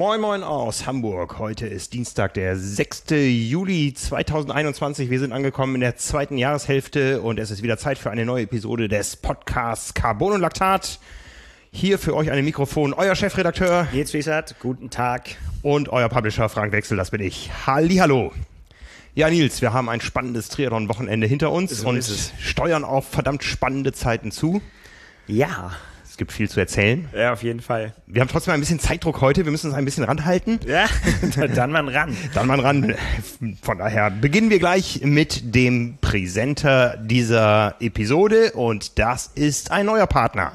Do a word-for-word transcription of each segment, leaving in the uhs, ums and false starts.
Moin Moin aus Hamburg. Heute ist Dienstag, der sechster Juli zweitausendeinundzwanzig. Wir sind angekommen in der zweiten Jahreshälfte und es ist wieder Zeit für eine neue Episode des Podcasts Carbon und Laktat. Hier für euch an dem Mikrofon euer Chefredakteur Nils Wiesert, guten Tag. Und euer Publisher Frank Wechsel, das bin ich. Hallihallo. Ja, Nils, wir haben ein spannendes Triathlon-Wochenende hinter uns so und steuern auf verdammt spannende Zeiten zu. Ja. Es gibt viel zu erzählen. Ja, auf jeden Fall. Wir haben trotzdem ein bisschen Zeitdruck heute. Wir müssen uns ein bisschen ranhalten. Ja, dann mal ran. Dann mal ran. Von daher beginnen wir gleich mit dem Präsenter dieser Episode und das ist ein neuer Partner.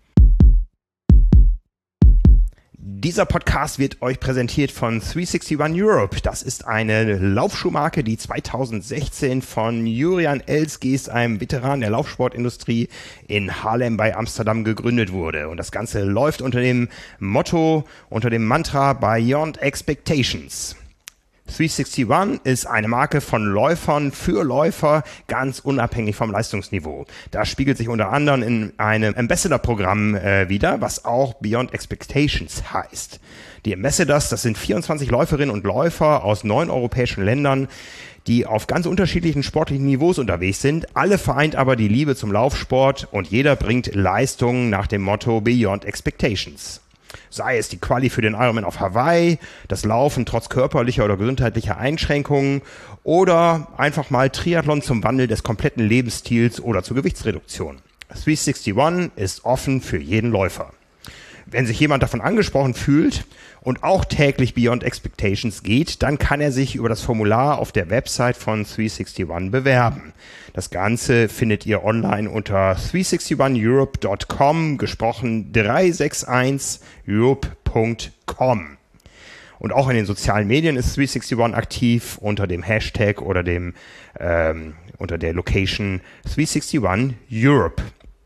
Dieser Podcast wird euch präsentiert von three sixty-one Europe. Das ist eine Laufschuhmarke, die zweitausendsechzehn von Jurian Elsgeest, einem Veteran der Laufsportindustrie, in Haarlem bei Amsterdam gegründet wurde. Und das Ganze läuft unter dem Motto, unter dem Mantra Beyond Expectations. three sixty-one ist eine Marke von Läufern für Läufer, ganz unabhängig vom Leistungsniveau. Das spiegelt sich unter anderem in einem Ambassador-Programm äh, wider, was auch Beyond Expectations heißt. Die Ambassadors, das sind vierundzwanzig Läuferinnen und Läufer aus neun europäischen Ländern, die auf ganz unterschiedlichen sportlichen Niveaus unterwegs sind. Alle vereint aber die Liebe zum Laufsport und jeder bringt Leistungen nach dem Motto Beyond Expectations. Sei es die Quali für den Ironman auf Hawaii, das Laufen trotz körperlicher oder gesundheitlicher Einschränkungen oder einfach mal Triathlon zum Wandel des kompletten Lebensstils oder zur Gewichtsreduktion. three sixty-one ist offen für jeden Läufer. Wenn sich jemand davon angesprochen fühlt und auch täglich Beyond Expectations geht, dann kann er sich über das Formular auf der Website von three sixty-one bewerben. Das Ganze findet ihr online unter three sixty-one europe dot com, gesprochen drei sechs eins europe punkt com. Und auch in den sozialen Medien ist three sixty-one aktiv unter dem Hashtag oder dem ähm, unter der Location three sixty-one Europe.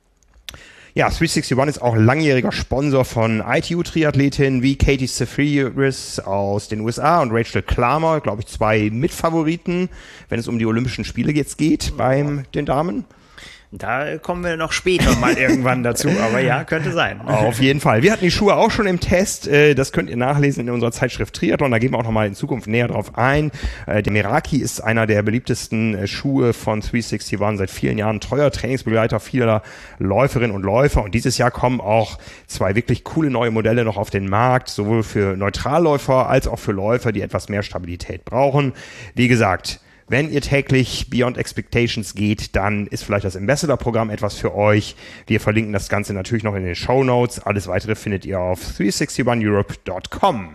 Ja, three sixty-one ist auch langjähriger Sponsor von I T U-Triathletinnen wie Katie Safiris aus den U S A und Rachel Klammer, glaube ich, zwei Mitfavoriten, wenn es um die Olympischen Spiele jetzt geht bei den Damen. Da kommen wir noch später mal irgendwann dazu, aber ja, könnte sein. Auf jeden Fall. Wir hatten die Schuhe auch schon im Test. Das könnt ihr nachlesen in unserer Zeitschrift Triathlon. Da gehen wir auch nochmal in Zukunft näher drauf ein. Der Meraki ist einer der beliebtesten Schuhe von three sixty-one, seit vielen Jahren treuer Trainingsbegleiter vieler Läuferinnen und Läufer. Und dieses Jahr kommen auch zwei wirklich coole neue Modelle noch auf den Markt, sowohl für Neutralläufer als auch für Läufer, die etwas mehr Stabilität brauchen. Wie gesagt, wenn ihr täglich Beyond Expectations geht, dann ist vielleicht das Ambassador-Programm etwas für euch. Wir verlinken das Ganze natürlich noch in den Shownotes. Alles weitere findet ihr auf three sixty-one europe dot com.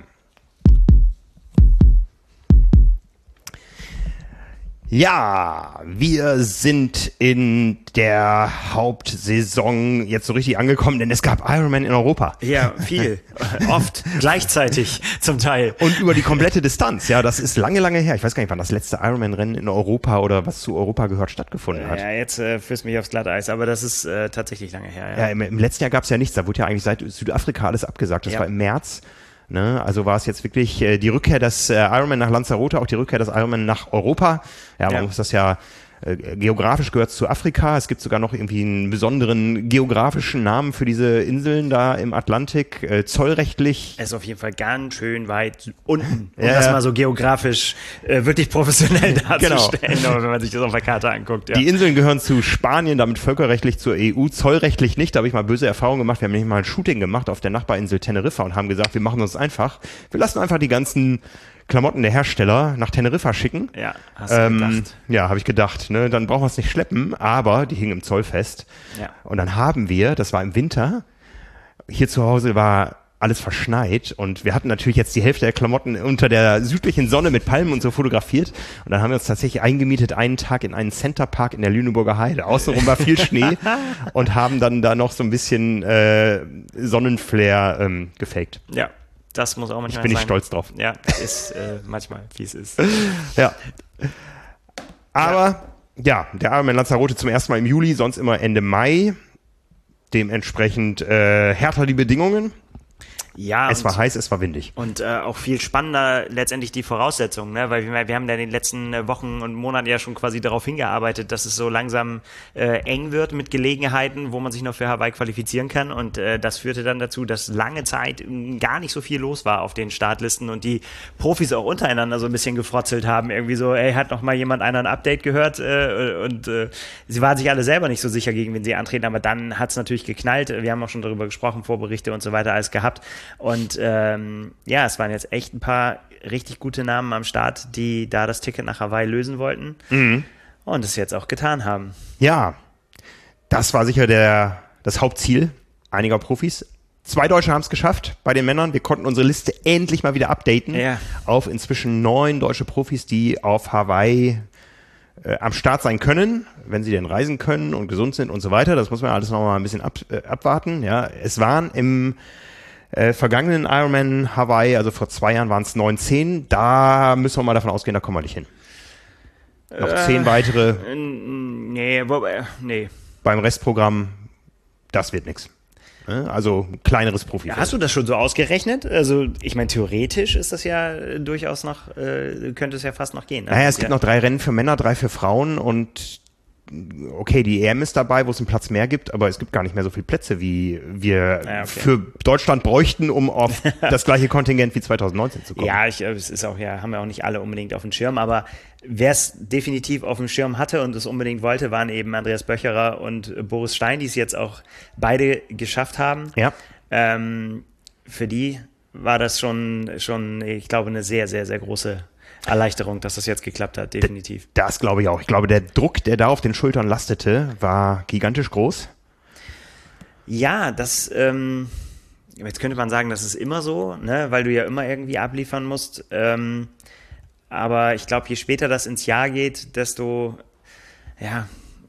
Ja, wir sind in der Hauptsaison jetzt so richtig angekommen, denn es gab Ironman in Europa. Ja, viel. Oft. Gleichzeitig zum Teil. Und über die komplette Distanz. Ja, das ist lange, lange her. Ich weiß gar nicht, wann das letzte Ironman-Rennen in Europa oder was zu Europa gehört stattgefunden hat. Ja, jetzt äh, führst du mich aufs Glatteis, aber das ist äh, tatsächlich lange her. Ja, ja im, im letzten Jahr gab es ja nichts. Da wurde ja eigentlich seit Südafrika alles abgesagt. Das ja. war im März. Ne, also war es jetzt wirklich äh, die Rückkehr des äh, Ironman nach Lanzarote, auch die Rückkehr des Ironman nach Europa. Ja, man ja. muss das ja äh, geografisch gehört zu Afrika. Es gibt sogar noch irgendwie einen besonderen geografischen Namen für diese Inseln da im Atlantik. Äh, zollrechtlich. Es ist auf jeden Fall ganz schön weit unten, um ja, das mal so geografisch äh, wirklich professionell darzustellen, genau. wenn man sich das auf der Karte anguckt. Ja. Die Inseln gehören zu Spanien, damit völkerrechtlich zur E U, zollrechtlich nicht. Da habe ich mal böse Erfahrungen gemacht. Wir haben nämlich mal ein Shooting gemacht auf der Nachbarinsel Teneriffa und haben gesagt, wir machen uns einfach, wir lassen einfach die ganzen Klamotten der Hersteller nach Teneriffa schicken. Ja, hast du ähm, gedacht. Ja, habe ich gedacht. Ne? Dann brauchen wir es nicht schleppen, aber die hingen im Zoll fest. Ja. Und dann haben wir, das war im Winter, hier zu Hause war alles verschneit und wir hatten natürlich jetzt die Hälfte der Klamotten unter der südlichen Sonne mit Palmen und so fotografiert und dann haben wir uns tatsächlich eingemietet einen Tag in einen Centerpark in der Lüneburger Heide. Außenrum war viel Schnee und haben dann da noch so ein bisschen äh, Sonnenflair ähm, gefaked. Ja. Das muss auch manchmal sein. Ich bin nicht stolz drauf. Ja, ist äh, manchmal, wie es ist. Ja. Aber, ja, ja der Ironman Lanzarote zum ersten Mal im Juli, sonst immer Ende Mai. Dementsprechend äh, härter die Bedingungen. Ja, Es war heiß, es war windig. Und äh, auch viel spannender letztendlich die Voraussetzungen, ne? Weil wir, wir haben da in den letzten äh, Wochen und Monaten ja schon quasi darauf hingearbeitet, dass es so langsam äh, eng wird mit Gelegenheiten, wo man sich noch für Hawaii qualifizieren kann. Und äh, das führte dann dazu, dass lange Zeit äh, gar nicht so viel los war auf den Startlisten und die Profis auch untereinander so ein bisschen gefrotzelt haben. Irgendwie so, ey, hat noch mal jemand einer ein Update gehört? Äh, und äh, sie waren sich alle selber nicht so sicher, gegen wen sie antreten. Aber dann hat es natürlich geknallt. Wir haben auch schon darüber gesprochen, Vorberichte und so weiter, alles gehabt. Und ähm, ja, es waren jetzt echt ein paar richtig gute Namen am Start, die da das Ticket nach Hawaii lösen wollten mhm. und es jetzt auch getan haben. Ja, das war sicher der, das Hauptziel einiger Profis. Zwei Deutsche haben es geschafft bei den Männern. Wir konnten unsere Liste endlich mal wieder updaten ja. auf inzwischen neun deutsche Profis, die auf Hawaii äh, am Start sein können, wenn sie denn reisen können und gesund sind und so weiter. Das muss man alles noch mal ein bisschen ab, äh, abwarten. Ja, es waren im Äh, vergangenen Ironman Hawaii, also vor zwei Jahren waren es neunzehn, da müssen wir mal davon ausgehen, da kommen wir nicht hin. Noch äh, zehn weitere. Äh, nee, wo, äh, nee. Beim Restprogramm, das wird nichts. Also kleineres Profi. Ja, hast du das schon so ausgerechnet? Also ich meine, theoretisch ist das ja durchaus noch, äh, könnte es ja fast noch gehen. Ne? Naja, es gibt ja. noch drei Rennen für Männer, drei für Frauen und okay, die E M ist dabei, wo es einen Platz mehr gibt, aber es gibt gar nicht mehr so viele Plätze, wie wir ja, okay. für Deutschland bräuchten, um auf das gleiche Kontingent wie zwanzig neunzehn zu kommen. Ja, ich, es ist auch ja, haben wir auch nicht alle unbedingt auf dem Schirm, aber wer es definitiv auf dem Schirm hatte und es unbedingt wollte, waren eben Andreas Böcherer und Boris Stein, die es jetzt auch beide geschafft haben. Ja. Ähm, für die war das schon, schon, ich glaube, eine sehr, sehr, sehr große Erleichterung, dass das jetzt geklappt hat, definitiv. Das glaube ich auch. Ich glaube, der Druck, der da auf den Schultern lastete, war gigantisch groß. Ja, das, ähm, jetzt könnte man sagen, das ist immer so, ne, weil du ja immer irgendwie abliefern musst. Ähm, aber ich glaube, je später das ins Jahr geht, desto, ja,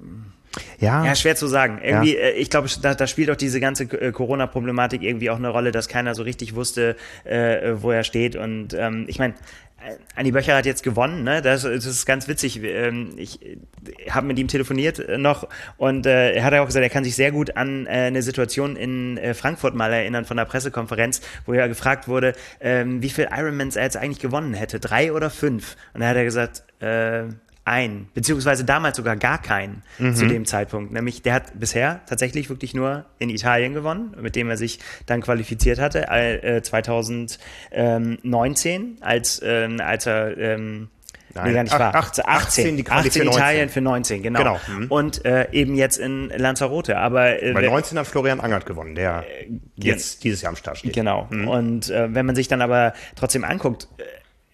Ja, ja, schwer zu sagen. Irgendwie, ja. ich glaube, da, da spielt auch diese ganze Corona-Problematik irgendwie auch eine Rolle, dass keiner so richtig wusste, äh, wo er steht. Und ähm, ich meine, Andi Böcherer hat jetzt gewonnen, ne? Das, das ist ganz witzig. Ich habe mit ihm telefoniert noch und äh, er hat auch gesagt, er kann sich sehr gut an äh, eine Situation in äh, Frankfurt mal erinnern von der Pressekonferenz, wo er gefragt wurde, ähm, wie viel Ironmans er jetzt eigentlich gewonnen hätte, drei oder fünf? Und da hat er gesagt, äh, ein, beziehungsweise damals sogar gar keinen mhm. zu dem Zeitpunkt. Nämlich, der hat bisher tatsächlich wirklich nur in Italien gewonnen, mit dem er sich dann qualifiziert hatte, äh, zwanzig neunzehn, als, äh, als er, ähm, Nein, nee, gar nicht wahr, achtzehn, achtzehn, die achtzehn für Italien für neunzehn, genau. genau. Mhm. Und äh, eben jetzt in Lanzarote. Aber äh, bei neunzehn hat Florian Angert gewonnen, der äh, jetzt dieses Jahr am Start steht. Genau. Mhm. Und äh, wenn man sich dann aber trotzdem anguckt, äh,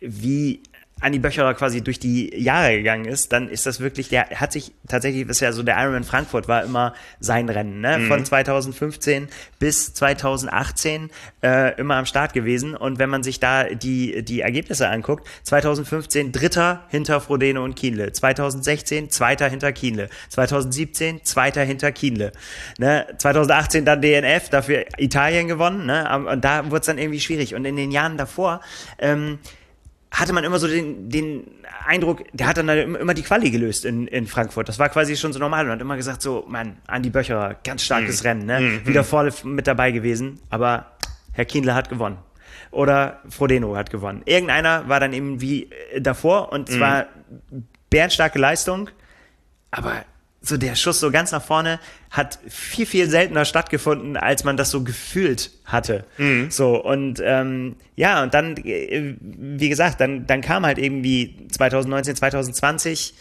wie Andi Böcherer quasi durch die Jahre gegangen ist, dann ist das wirklich, der hat sich tatsächlich, das ist ja so, der Ironman Frankfurt war immer sein Rennen, ne? Mhm. Von zwanzig fünfzehn bis zwanzig achtzehn äh, immer am Start gewesen. Und wenn man sich da die, die Ergebnisse anguckt, zwanzig fünfzehn Dritter hinter Frodeno und Kienle, zwanzig sechzehn Zweiter hinter Kienle, zwanzig siebzehn Zweiter hinter Kienle, ne? zwanzig achtzehn dann D N F, dafür Italien gewonnen, ne? Und da wurde es dann irgendwie schwierig. Und in den Jahren davor, ähm, hatte man immer so den, den Eindruck, der hat dann immer die Quali gelöst in, in Frankfurt. Das war quasi schon so normal und hat immer gesagt so, Mann, Andi Böcherer, ganz starkes mm. Rennen, ne? Mm. Wieder vorne mit dabei gewesen, aber Herr Kienle hat gewonnen. Oder Frodeno hat gewonnen. Irgendeiner war dann eben wie davor und zwar mm. bärenstarke Leistung, aber so der Schuss so ganz nach vorne hat viel, viel seltener stattgefunden, als man das so gefühlt hatte. Mhm. So, und ähm, ja, und dann, wie gesagt, dann, dann kam halt irgendwie zwanzig neunzehn, zwanzig zwanzig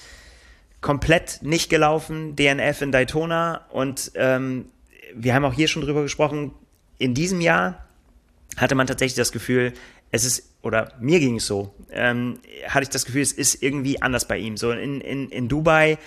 komplett nicht gelaufen, D N F in Daytona und ähm, wir haben auch hier schon drüber gesprochen, in diesem Jahr hatte man tatsächlich das Gefühl, es ist, oder mir ging es so, ähm, hatte ich das Gefühl, es ist irgendwie anders bei ihm. So in, in, in Dubai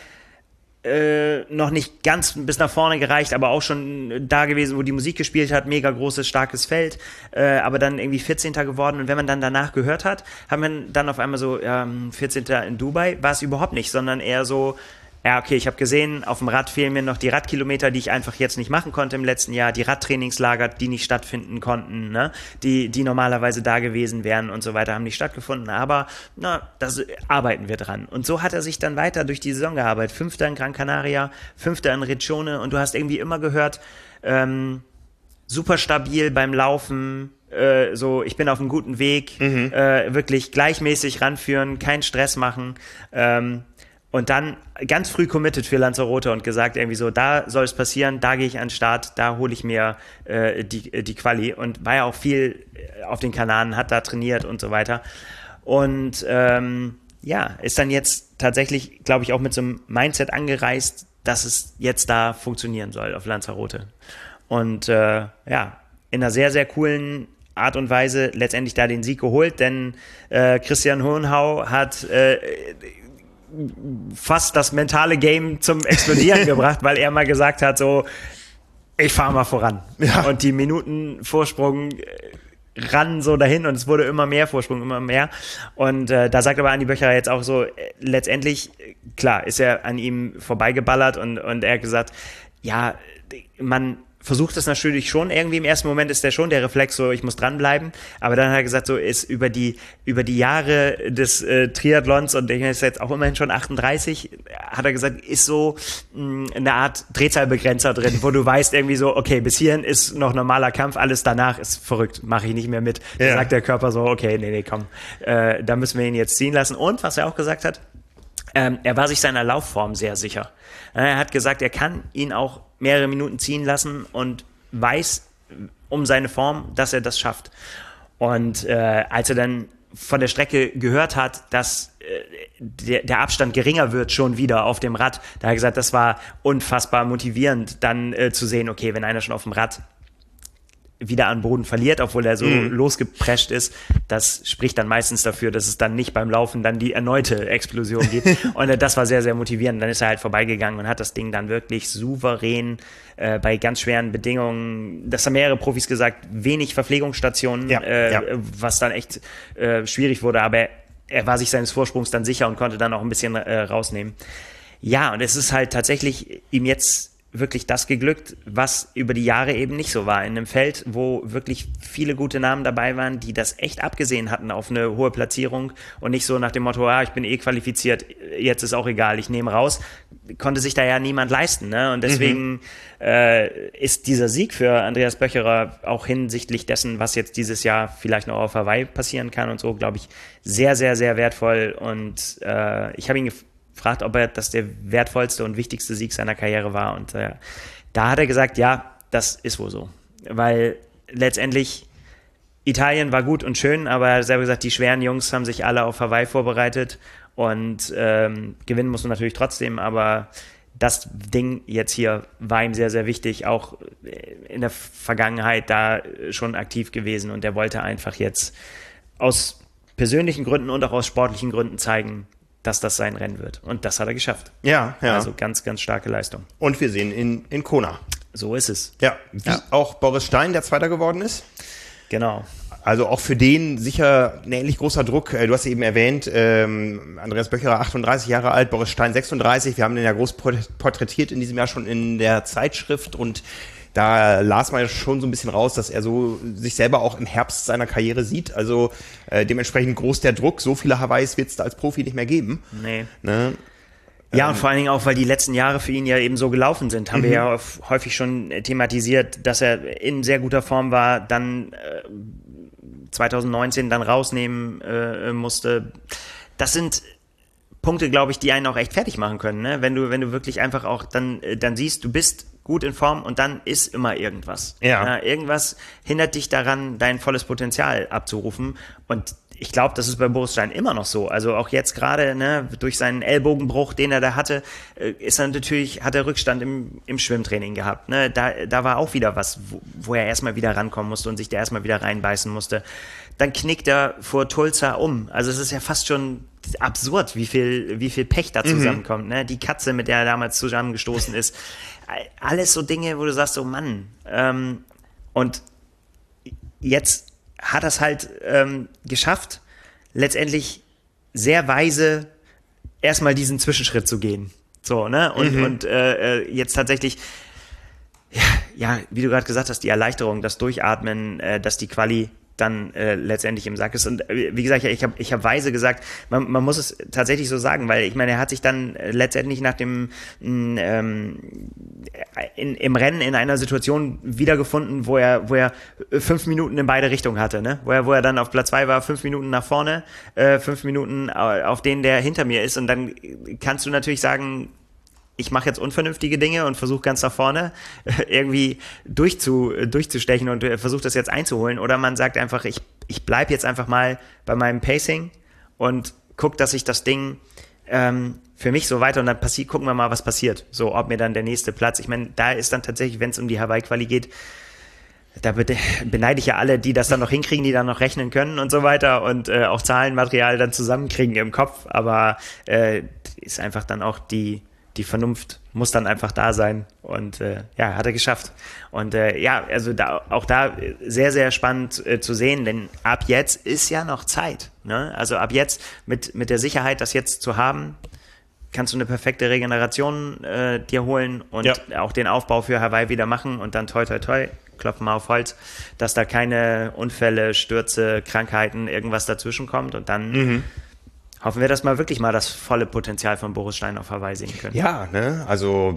Äh, noch nicht ganz bis nach vorne gereicht, aber auch schon da gewesen, wo die Musik gespielt hat, mega großes, starkes Feld, äh, aber dann irgendwie vierzehnter geworden und wenn man dann danach gehört hat, hat man dann auf einmal so, ähm, vierzehnter in Dubai, war es überhaupt nicht, sondern eher so, ja, okay, ich habe gesehen, auf dem Rad fehlen mir noch die Radkilometer, die ich einfach jetzt nicht machen konnte im letzten Jahr, die Radtrainingslager, die nicht stattfinden konnten, ne? die, die normalerweise da gewesen wären und so weiter, haben nicht stattgefunden, aber na, das arbeiten wir dran. Und so hat er sich dann weiter durch die Saison gearbeitet. Fünfter in Gran Canaria, Fünfter in Riccione und du hast irgendwie immer gehört, ähm, super stabil beim Laufen, äh, so, ich bin auf einem guten Weg, Mhm. äh, wirklich gleichmäßig ranführen, keinen Stress machen, ähm, und dann ganz früh committed für Lanzarote und gesagt irgendwie so, da soll es passieren, da gehe ich an den Start, da hole ich mir äh, die, die Quali, und war ja auch viel auf den Kanaren, hat da trainiert und so weiter. Und ähm, ja, ist dann jetzt tatsächlich, glaube ich, auch mit so einem Mindset angereist, dass es jetzt da funktionieren soll auf Lanzarote. Und äh, ja, in einer sehr, sehr coolen Art und Weise letztendlich da den Sieg geholt, denn äh, Christian Hohenhau hat äh, fast das mentale Game zum Explodieren gebracht, weil er mal gesagt hat, so, ich fahre mal voran. Ja. Und die Minutenvorsprung ran so dahin, und es wurde immer mehr Vorsprung, immer mehr. Und äh, da sagt aber Andi Böcherer jetzt auch so, äh, letztendlich, klar, ist er an ihm vorbeigeballert, und, und er hat gesagt, ja, man versucht das natürlich schon irgendwie, im ersten Moment ist der schon der Reflex so, ich muss dranbleiben, aber dann hat er gesagt, so ist über die über die Jahre des äh, Triathlons, und ich ist jetzt auch immerhin schon achtunddreißig, hat er gesagt, ist so mh, eine Art Drehzahlbegrenzer drin, wo du weißt irgendwie so, okay, bis hierhin ist noch normaler Kampf, alles danach ist verrückt, mache ich nicht mehr mit. Da ja. sagt der Körper so, okay, nee, nee, komm, äh, da müssen wir ihn jetzt ziehen lassen. Und was er auch gesagt hat, ähm, er war sich seiner Laufform sehr sicher. Er hat gesagt, er kann ihn auch mehrere Minuten ziehen lassen und weiß um seine Form, dass er das schafft. Und äh, als er dann von der Strecke gehört hat, dass äh, der, der Abstand geringer wird schon wieder auf dem Rad, da hat er gesagt, das war unfassbar motivierend, dann äh, zu sehen, okay, wenn einer schon auf dem Rad wieder an Boden verliert, obwohl er so mhm. losgeprescht ist, das spricht dann meistens dafür, dass es dann nicht beim Laufen dann die erneute Explosion gibt. Und äh, das war sehr, sehr motivierend. Dann ist er halt vorbeigegangen und hat das Ding dann wirklich souverän äh, bei ganz schweren Bedingungen, das haben mehrere Profis gesagt, wenig Verpflegungsstationen, ja, äh, ja. was dann echt äh, schwierig wurde, aber er, er war sich seines Vorsprungs dann sicher und konnte dann auch ein bisschen äh, rausnehmen. Ja, und es ist halt tatsächlich ihm jetzt wirklich das geglückt, was über die Jahre eben nicht so war. In einem Feld, wo wirklich viele gute Namen dabei waren, die das echt abgesehen hatten auf eine hohe Platzierung und nicht so nach dem Motto, ah, ich bin eh qualifiziert, jetzt ist auch egal, ich nehme raus, konnte sich da ja niemand leisten. Ne? Und deswegen mhm. äh, ist dieser Sieg für Andreas Böcherer auch hinsichtlich dessen, was jetzt dieses Jahr vielleicht noch auf Hawaii passieren kann und so, glaube ich, sehr, sehr, sehr wertvoll. Und äh, ich habe ihn gefragt, gefragt, ob er das der wertvollste und wichtigste Sieg seiner Karriere war. Und äh, da hat er gesagt, ja, das ist wohl so. Weil letztendlich Italien war gut und schön, aber er hat selber gesagt, die schweren Jungs haben sich alle auf Hawaii vorbereitet, und ähm, gewinnen muss man natürlich trotzdem, aber das Ding jetzt hier war ihm sehr, sehr wichtig, auch in der Vergangenheit da schon aktiv gewesen, und er wollte einfach jetzt aus persönlichen Gründen und auch aus sportlichen Gründen zeigen, dass das sein Rennen wird. Und das hat er geschafft. Ja, ja. Also ganz, ganz starke Leistung. Und wir sehen in, in Kona. So ist es. Ja, wie ja. auch Boris Stein, der Zweiter geworden ist. Genau. Also auch für den sicher ein ähnlich großer Druck. Du hast eben erwähnt, ähm, Andreas Böcherer achtunddreißig Jahre alt, Boris Stein sechsunddreißig. Wir haben den ja groß porträtiert in diesem Jahr schon in der Zeitschrift, und da las man ja schon so ein bisschen raus, dass er so sich selber auch im Herbst seiner Karriere sieht. Also äh, dementsprechend groß der Druck. So viele Hawaiis wird es da als Profi nicht mehr geben. Nee. Ne? Ja, und vor allen Dingen auch, weil die letzten Jahre für ihn ja eben so gelaufen sind. Haben mhm. wir ja häufig schon thematisiert, dass er in sehr guter Form war, dann äh, zwanzig neunzehn dann rausnehmen äh, musste. Das sind Punkte, glaube ich, die einen auch echt fertig machen können, ne? Wenn du, wenn du wirklich einfach auch dann, dann siehst, du bist gut in Form, und dann ist immer irgendwas. Ja. Ja, irgendwas hindert dich daran, dein volles Potenzial abzurufen. Und ich glaube, das ist bei Boris Stein immer noch so. Also auch jetzt gerade, ne, durch seinen Ellbogenbruch, den er da hatte, ist er natürlich, hat er Rückstand im, im Schwimmtraining gehabt. Ne? Da, da war auch wieder was, wo, wo er erstmal wieder rankommen musste und sich da erstmal wieder reinbeißen musste. Dann knickt er vor Tulsa um. Also es ist ja fast schon absurd, wie viel, wie viel Pech da zusammenkommt. Mhm. Ne? Die Katze, mit der er damals zusammengestoßen ist. Alles so Dinge, wo du sagst, so Mann. Ähm, und jetzt hat er es halt ähm, geschafft, letztendlich sehr weise erstmal diesen Zwischenschritt zu gehen. So, ne? Und, mhm. und äh, jetzt tatsächlich, ja, ja, wie du gerade gesagt hast, die Erleichterung, das Durchatmen, äh, dass die Quali dann äh, letztendlich im Sack ist. Und äh, wie gesagt, ich habe ich hab weise gesagt, man, man muss es tatsächlich so sagen, weil ich meine, er hat sich dann äh, letztendlich nach dem ähm, in, im Rennen in einer Situation wiedergefunden, wo er, wo er fünf Minuten in beide Richtungen hatte, ne? Wo er, wo er dann auf Platz zwei war, fünf Minuten nach vorne, äh, fünf Minuten auf den, der hinter mir ist. Und dann kannst du natürlich sagen, ich mache jetzt unvernünftige Dinge und versuche ganz nach vorne irgendwie durchzu, durchzustechen und versuche das jetzt einzuholen. Oder man sagt einfach, ich, ich bleibe jetzt einfach mal bei meinem Pacing und gucke, dass ich das Ding ähm, für mich so weiter und dann passi- gucken wir mal, was passiert. So, ob mir dann der nächste Platz, ich meine, da ist dann tatsächlich, wenn es um die Hawaii-Quali geht, da beneide ich ja alle, die das dann noch hinkriegen, die dann noch rechnen können und so weiter und äh, auch Zahlenmaterial dann zusammenkriegen im Kopf. Aber äh, ist einfach dann auch die Die Vernunft muss dann einfach da sein und äh, ja, hat er geschafft. Und äh, ja, also da, auch da sehr, sehr spannend äh, zu sehen, denn ab jetzt ist ja noch Zeit. Ne? Also ab jetzt mit, mit der Sicherheit, das jetzt zu haben, kannst du eine perfekte Regeneration äh, dir holen und ja. auch den Aufbau für Hawaii wieder machen und dann toi, toi, toi, klopfen wir auf Holz, dass da keine Unfälle, Stürze, Krankheiten, irgendwas dazwischen kommt und dann mhm. hoffen wir, dass wir wirklich mal das volle Potenzial von Boris Stein auf Hawaii sehen können. Ja, ne, also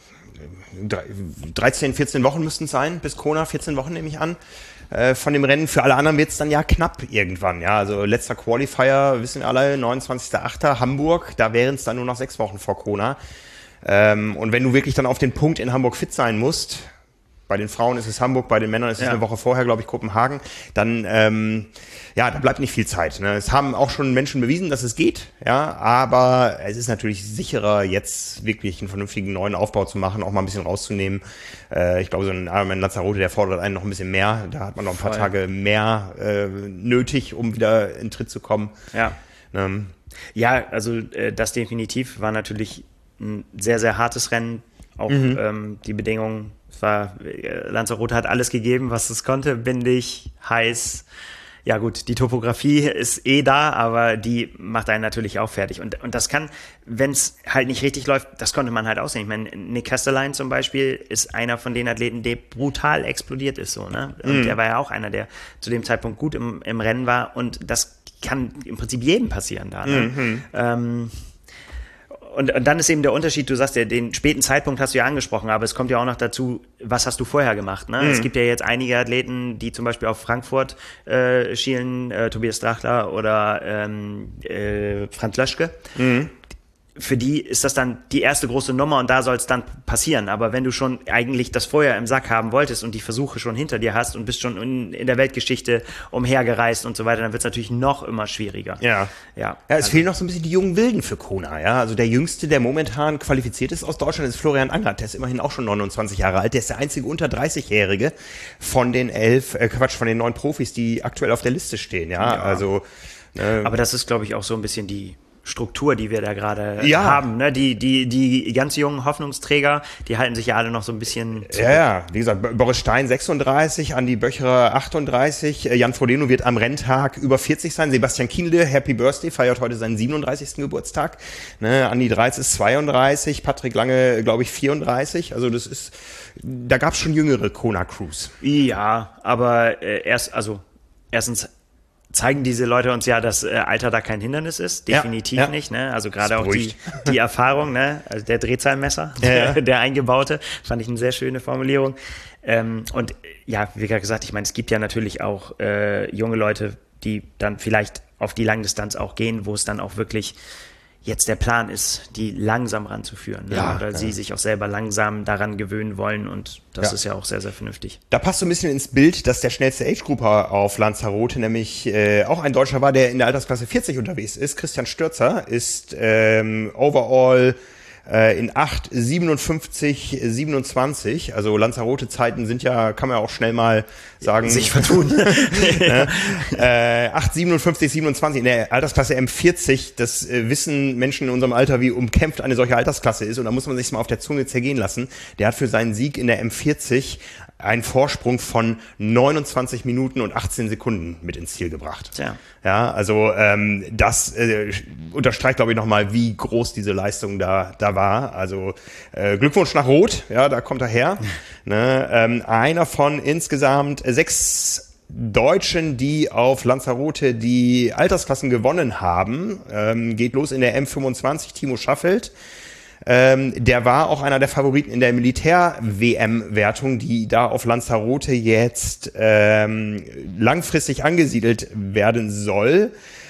dreizehn, vierzehn Wochen müssten es sein, bis Kona, vierzehn Wochen nehme ich an. Äh, von dem Rennen, für alle anderen wird es dann ja knapp irgendwann. Ja, also letzter Qualifier, wissen wir alle, neunundzwanzigster achter Hamburg, da wären es dann nur noch sechs Wochen vor Kona. Ähm, und wenn du wirklich dann auf den Punkt in Hamburg fit sein musst, bei den Frauen ist es Hamburg, bei den Männern ist es ja. eine Woche vorher, glaube ich, Kopenhagen, dann, ähm, ja, da bleibt nicht viel Zeit. Ne? Es haben auch schon Menschen bewiesen, dass es geht, ja, aber es ist natürlich sicherer, jetzt wirklich einen vernünftigen neuen Aufbau zu machen, auch mal ein bisschen rauszunehmen. Äh, ich glaube, so ein Ironman Lanzarote, der fordert einen noch ein bisschen mehr. Da hat man noch ein paar Voll. Tage mehr äh, nötig, um wieder in Tritt zu kommen. Ja, ähm. ja, also äh, das definitiv war natürlich ein sehr, sehr hartes Rennen. Auch mhm. ähm, die Bedingungen, es war, äh, Lanzarote hat alles gegeben, was es konnte, windig, heiß. Ja gut, die Topografie ist eh da, aber die macht einen natürlich auch fertig. Und, und das kann, wenn es halt nicht richtig läuft, das konnte man halt aussehen. Ich meine, Nick Kastelein zum Beispiel ist einer von den Athleten, der brutal explodiert ist. so, ne? Und mhm. der war ja auch einer, der zu dem Zeitpunkt gut im, im Rennen war. Und das kann im Prinzip jedem passieren da. Ne? Mhm. Ähm, Und, und dann ist eben der Unterschied, du sagst ja, den späten Zeitpunkt hast du ja angesprochen, aber es kommt ja auch noch dazu, was hast du vorher gemacht, ne? Mhm. Es gibt ja jetzt einige Athleten, die zum Beispiel auf Frankfurt äh, schielen, äh, Tobias Drachler oder ähm, äh, Franz Löschke. Mhm. Für die ist das dann die erste große Nummer und da soll es dann passieren. Aber wenn du schon eigentlich das Feuer im Sack haben wolltest und die Versuche schon hinter dir hast und bist schon in, in der Weltgeschichte umhergereist und so weiter, dann wird es natürlich noch immer schwieriger. Ja, ja. ja es also, fehlen noch so ein bisschen die jungen Wilden für Kona. Ja? Also der Jüngste, der momentan qualifiziert ist aus Deutschland, ist Florian Angert. Der ist immerhin auch schon neunundzwanzig Jahre alt. Der ist der einzige unter dreißig-Jährige von den elf, äh, Quatsch, von den neun Profis, die aktuell auf der Liste stehen. Ja, ja. Also. Äh, Aber das ist, glaube ich, auch so ein bisschen die Struktur, die wir da gerade ja. haben, ne? Die, die, die ganz jungen Hoffnungsträger, die halten sich ja alle noch so ein bisschen zurück. Ja, ja, wie gesagt, Boris Stein sechsunddreißig, Andi Böcherer achtunddreißig, Jan Frodeno wird am Renntag über vierzig sein, Sebastian Kienle, Happy Birthday, feiert heute seinen siebenunddreißigsten Geburtstag, ne? Andi Dreiz ist zweiunddreißig, Patrick Lange, glaube ich, vierunddreißig, also das ist, da gab es schon jüngere Kona-Crews. Ja, aber äh, erst, also erstens zeigen diese Leute uns ja, dass äh, Alter da kein Hindernis ist. Definitiv ja, ja. nicht. Ne? Also gerade auch die, die Erfahrung, ne? Also der Drehzahlmesser, ja, ja. Der, der eingebaute, fand ich eine sehr schöne Formulierung. Ähm, und ja, wie gerade gesagt, ich meine, es gibt ja natürlich auch äh, junge Leute, die dann vielleicht auf die Langdistanz auch gehen, wo es dann auch wirklich jetzt der Plan ist, die langsam ranzuführen. Ne? Ja, Oder ja. sie sich auch selber langsam daran gewöhnen wollen und das ja. ist ja auch sehr, sehr vernünftig. Da passt so ein bisschen ins Bild, dass der schnellste Age-Grupper auf Lanzarote nämlich äh, auch ein Deutscher war, der in der Altersklasse vierzig unterwegs ist. Christian Stürzer ist ähm, overall äh, in acht siebenundfünfzig siebenundzwanzig. Also Lanzarote-Zeiten sind ja, kann man ja auch schnell mal sagen, sich vertun. ja. äh, acht siebenundfünfzig siebenundzwanzig in der Altersklasse M vierzig, das äh, wissen Menschen in unserem Alter, wie umkämpft eine solche Altersklasse ist und da muss man sich mal auf der Zunge zergehen lassen. Der hat für seinen Sieg in der M vierzig einen Vorsprung von neunundzwanzig Minuten und achtzehn Sekunden mit ins Ziel gebracht. Tja. Ja, also ähm, das äh, unterstreicht, glaube ich, nochmal, wie groß diese Leistung da da war. Also äh, Glückwunsch nach Rot, ja, da kommt er her. ne, ähm, einer von insgesamt sechs Deutschen, die auf Lanzarote die Altersklassen gewonnen haben. Ähm, geht los in der M fünfundzwanzig, Timo Schaffelt. Ähm, der war auch einer der Favoriten in der Militär-W M-Wertung, die da auf Lanzarote jetzt ähm, langfristig angesiedelt werden soll.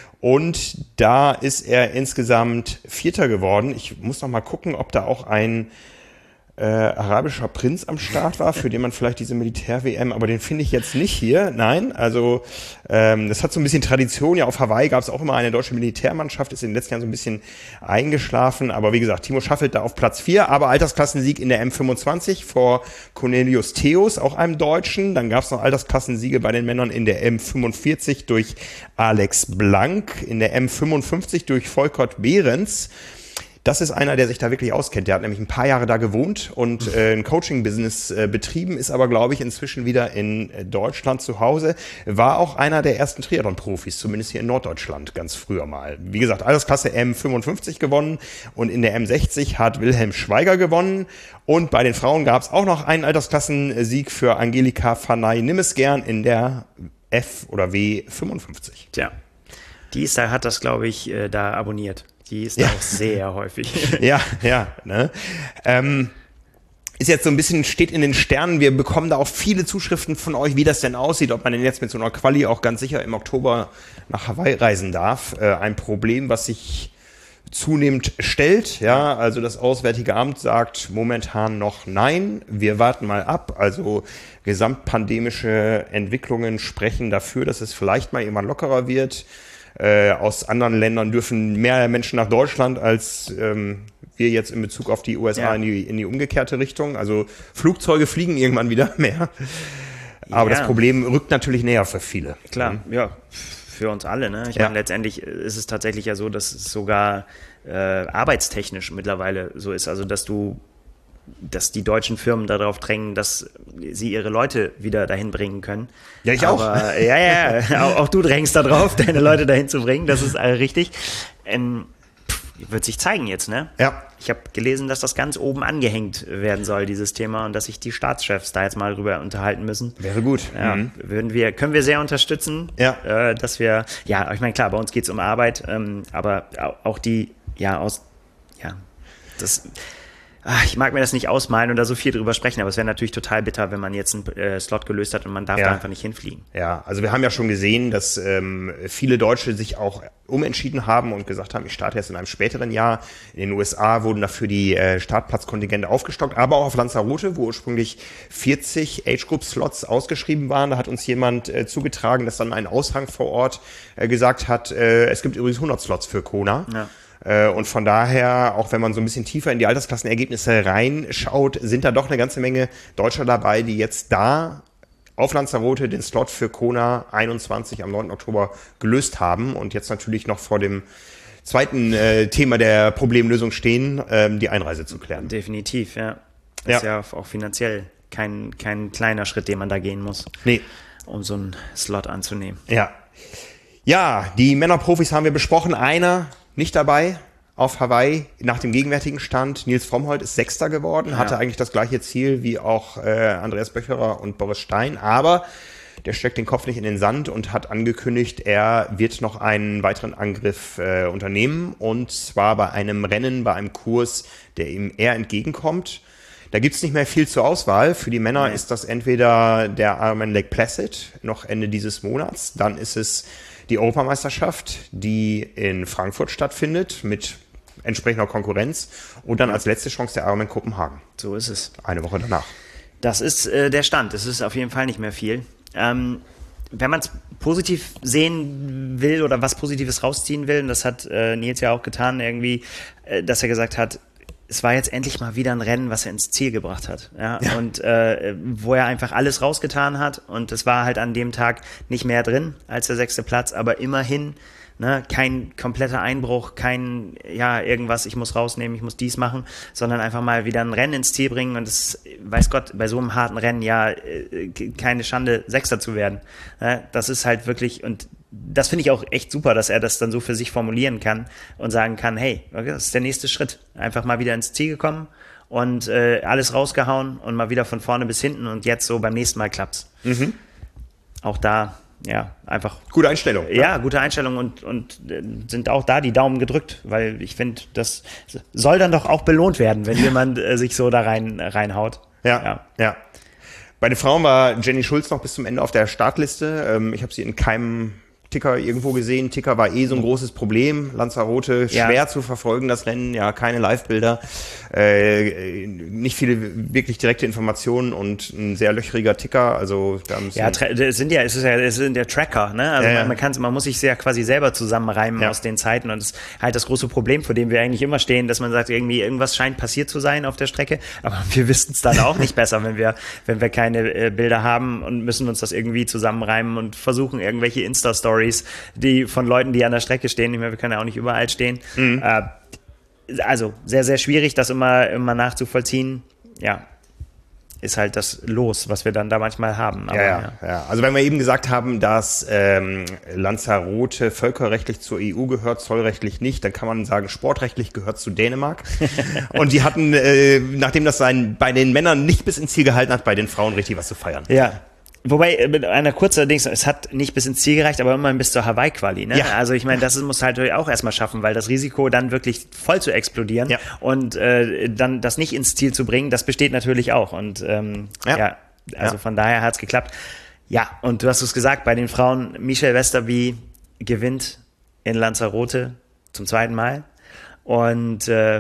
Und da ist er insgesamt Vierter geworden. Ich muss noch mal gucken, ob da auch ein äh, arabischer Prinz am Start war, für den man vielleicht diese Militär-W M, aber den finde ich jetzt nicht hier. Nein, also ähm, das hat so ein bisschen Tradition. Ja, auf Hawaii gab es auch immer eine deutsche Militärmannschaft, ist in den letzten Jahren so ein bisschen eingeschlafen. Aber wie gesagt, Timo Schaffelt da auf Platz vier, aber Altersklassensieg in der M fünfundzwanzig vor Cornelius Theus, auch einem Deutschen. Dann gab es noch Altersklassensiege bei den Männern in der M fünfundvierzig durch Alex Blank, in der M fünfundfünfzig durch Volkert Behrens. Das ist einer, der sich da wirklich auskennt. Der hat nämlich ein paar Jahre da gewohnt und äh, ein Coaching-Business äh, betrieben, ist aber, glaube ich, inzwischen wieder in Deutschland zu Hause. War auch einer der ersten Triathlon-Profis, zumindest hier in Norddeutschland, ganz früher mal. Wie gesagt, Altersklasse M fünfundfünfzig gewonnen und in der M sechzig hat Wilhelm Schweiger gewonnen. Und bei den Frauen gab es auch noch einen Altersklassensieg für Angelika Fanay-Nimmesgern in der F- oder W fünfundfünfzig. Tja, die ist da, hat das, glaube ich, äh, da abonniert. Die ist ja auch sehr häufig. Ja, ja. Ne? Ähm, ist jetzt so ein bisschen, steht in den Sternen. Wir bekommen da auch viele Zuschriften von euch, wie das denn aussieht, ob man denn jetzt mit so einer Quali auch ganz sicher im Oktober nach Hawaii reisen darf. Äh, ein Problem, was sich zunehmend stellt. Ja, also das Auswärtige Amt sagt momentan noch nein. Wir warten mal ab. Also gesamtpandemische Entwicklungen sprechen dafür, dass es vielleicht mal irgendwann lockerer wird. Äh, aus anderen Ländern dürfen mehr Menschen nach Deutschland als ähm, wir jetzt in Bezug auf die U S A ja. in, die, in die umgekehrte Richtung. Also Flugzeuge fliegen irgendwann wieder mehr. Aber ja. das Problem rückt natürlich näher für viele. Klar, mhm. ja, für uns alle. Ne? Ich ja. meine, letztendlich ist es tatsächlich ja so, dass es sogar äh, arbeitstechnisch mittlerweile so ist. Also, dass du dass die deutschen Firmen darauf drängen, dass sie ihre Leute wieder dahin bringen können. Ja, ich Aber, auch. Ja, ja, auch, auch du drängst darauf, deine Leute dahin zu bringen. Das ist äh, richtig. Ähm, pff, wird sich zeigen jetzt, ne? Ja. Ich habe gelesen, dass das ganz oben angehängt werden soll, dieses Thema, und dass sich die Staatschefs da jetzt mal drüber unterhalten müssen. Wäre gut. Ja, mhm. würden wir, können wir sehr unterstützen, ja. äh, dass wir, ja, ich meine, klar, bei uns geht es um Arbeit, ähm, aber auch die, ja, aus, ja, das... Ich mag mir das nicht ausmalen und da so viel drüber sprechen, aber es wäre natürlich total bitter, wenn man jetzt einen äh, Slot gelöst hat und man darf ja. da einfach nicht hinfliegen. Ja, also wir haben ja schon gesehen, dass ähm, viele Deutsche sich auch umentschieden haben und gesagt haben, ich starte jetzt in einem späteren Jahr. In den U S A wurden dafür die äh, Startplatzkontingente aufgestockt, aber auch auf Lanzarote, wo ursprünglich vierzig Age-Group-Slots ausgeschrieben waren. Da hat uns jemand äh, zugetragen, dass dann ein Aushang vor Ort äh, gesagt hat, äh, es gibt übrigens hundert Slots für Kona. Ja. Und von daher, auch wenn man so ein bisschen tiefer in die Altersklassenergebnisse reinschaut, sind da doch eine ganze Menge Deutscher dabei, die jetzt da auf Lanzarote den Slot für Kona einundzwanzig am neunten Oktober gelöst haben und jetzt natürlich noch vor dem zweiten äh, Thema der Problemlösung stehen, ähm, die Einreise zu klären. Definitiv, ja. Das ja. ist ja auch finanziell kein, kein kleiner Schritt, den man da gehen muss, nee. um so einen Slot anzunehmen. Ja. Ja, die Männerprofis haben wir besprochen. Einer nicht dabei auf Hawaii nach dem gegenwärtigen Stand. Nils Frommholt ist Sechster geworden, ja. hatte eigentlich das gleiche Ziel wie auch äh, Andreas Böcherer und Boris Stein, aber der steckt den Kopf nicht in den Sand und hat angekündigt, er wird noch einen weiteren Angriff äh, unternehmen, und zwar bei einem Rennen, bei einem Kurs, der ihm eher entgegenkommt. Da gibt's nicht mehr viel zur Auswahl. Für die Männer ist das entweder der Ironman Lake Placid noch Ende dieses Monats, dann ist es die Europameisterschaft, die in Frankfurt stattfindet, mit entsprechender Konkurrenz. Und dann als letzte Chance der Ironman Kopenhagen. So ist es. Eine Woche danach. Das ist äh, der Stand. Es ist auf jeden Fall nicht mehr viel. Ähm, wenn man es positiv sehen will oder was Positives rausziehen will, und das hat äh, Nils ja auch getan, irgendwie, äh, dass er gesagt hat, es war jetzt endlich mal wieder ein Rennen, was er ins Ziel gebracht hat. Ja? Ja. Und äh, wo er einfach alles rausgetan hat. Und es war halt an dem Tag nicht mehr drin als der sechste Platz, aber immerhin, ne, kein kompletter Einbruch, kein, ja, irgendwas, ich muss rausnehmen, ich muss dies machen, sondern einfach mal wieder ein Rennen ins Ziel bringen. Und es, weiß Gott, bei so einem harten Rennen ja äh, keine Schande, Sechster zu werden. Ja, das ist halt wirklich, und das finde ich auch echt super, dass er das dann so für sich formulieren kann und sagen kann, hey, das ist der nächste Schritt. Einfach mal wieder ins Ziel gekommen und äh, alles rausgehauen und mal wieder von vorne bis hinten, und jetzt so beim nächsten Mal klappt's. Mhm. auch da, ja, einfach. Gute Einstellung. Ja, ja, gute Einstellung und, und sind auch da die Daumen gedrückt, weil ich finde, das soll dann doch auch belohnt werden, wenn jemand äh, sich so da rein reinhaut. Ja, ja. ja. Bei den Frauen war Jenny Schulz noch bis zum Ende auf der Startliste. Ähm, ich habe sie in keinem Ticker irgendwo gesehen. Ticker war eh so ein großes Problem. Lanzarote, schwer ja. zu verfolgen, das Rennen. Ja, keine Live-Bilder. Äh, nicht viele wirklich direkte Informationen und ein sehr löchriger Ticker. Also da ja, es sind ja, es ist ja, es sind ja Tracker, ne? Also ja, man, man kann, man muss sich ja quasi selber zusammenreimen ja. aus den Zeiten und das ist halt das große Problem, vor dem wir eigentlich immer stehen, dass man sagt, irgendwie irgendwas scheint passiert zu sein auf der Strecke, aber wir wissen es dann auch nicht besser, wenn wir, wenn wir keine äh, Bilder haben und müssen uns das irgendwie zusammenreimen und versuchen irgendwelche Insta-Stories, die von Leuten, die an der Strecke stehen, ich meine, wir können ja auch nicht überall stehen. Mhm. Äh, also sehr, sehr schwierig, das immer, immer nachzuvollziehen. Ja, ist halt das Los, was wir dann da manchmal haben. Aber, ja, ja, ja. ja, also wenn wir eben gesagt haben, dass ähm, Lanzarote völkerrechtlich zur E U gehört, zollrechtlich nicht, dann kann man sagen, sportrechtlich gehört zu Dänemark. Und die hatten, äh, nachdem das sein, bei den Männern nicht bis ins Ziel gehalten hat, bei den Frauen richtig was zu feiern. Ja. Wobei, mit einer kurzen Dings, es hat nicht bis ins Ziel gereicht, aber immerhin bis zur Hawaii-Quali, ne? Ja. Also ich meine, das muss halt auch erstmal schaffen, weil das Risiko dann wirklich voll zu explodieren ja. und äh, dann das nicht ins Ziel zu bringen, das besteht natürlich auch. Und ähm, ja. ja, also ja. von daher hat's geklappt. Ja, und du hast es gesagt, bei den Frauen, Michelle Westerby gewinnt in Lanzarote zum zweiten Mal. Und äh,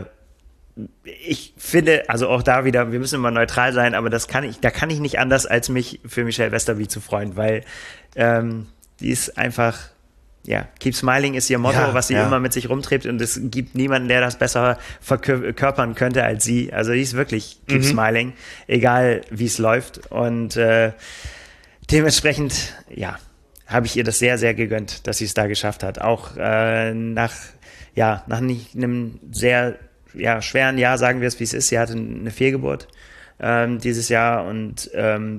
ich finde, also auch da wieder, wir müssen immer neutral sein, aber das kann ich, da kann ich nicht anders, als mich für Michelle Westerby zu freuen, weil ähm, die ist einfach, ja, keep smiling ist ihr Motto, ja, was sie ja. immer mit sich rumträgt und es gibt niemanden, der das besser verkörpern könnte als sie. Also die ist wirklich keep mhm. smiling, egal wie es läuft und äh, dementsprechend, ja, habe ich ihr das sehr, sehr gegönnt, dass sie es da geschafft hat. Auch äh, nach, ja, nach nicht einem sehr ja, schweren Jahr, sagen wir es, wie es ist. Sie hatte eine Fehlgeburt ähm, dieses Jahr und ähm,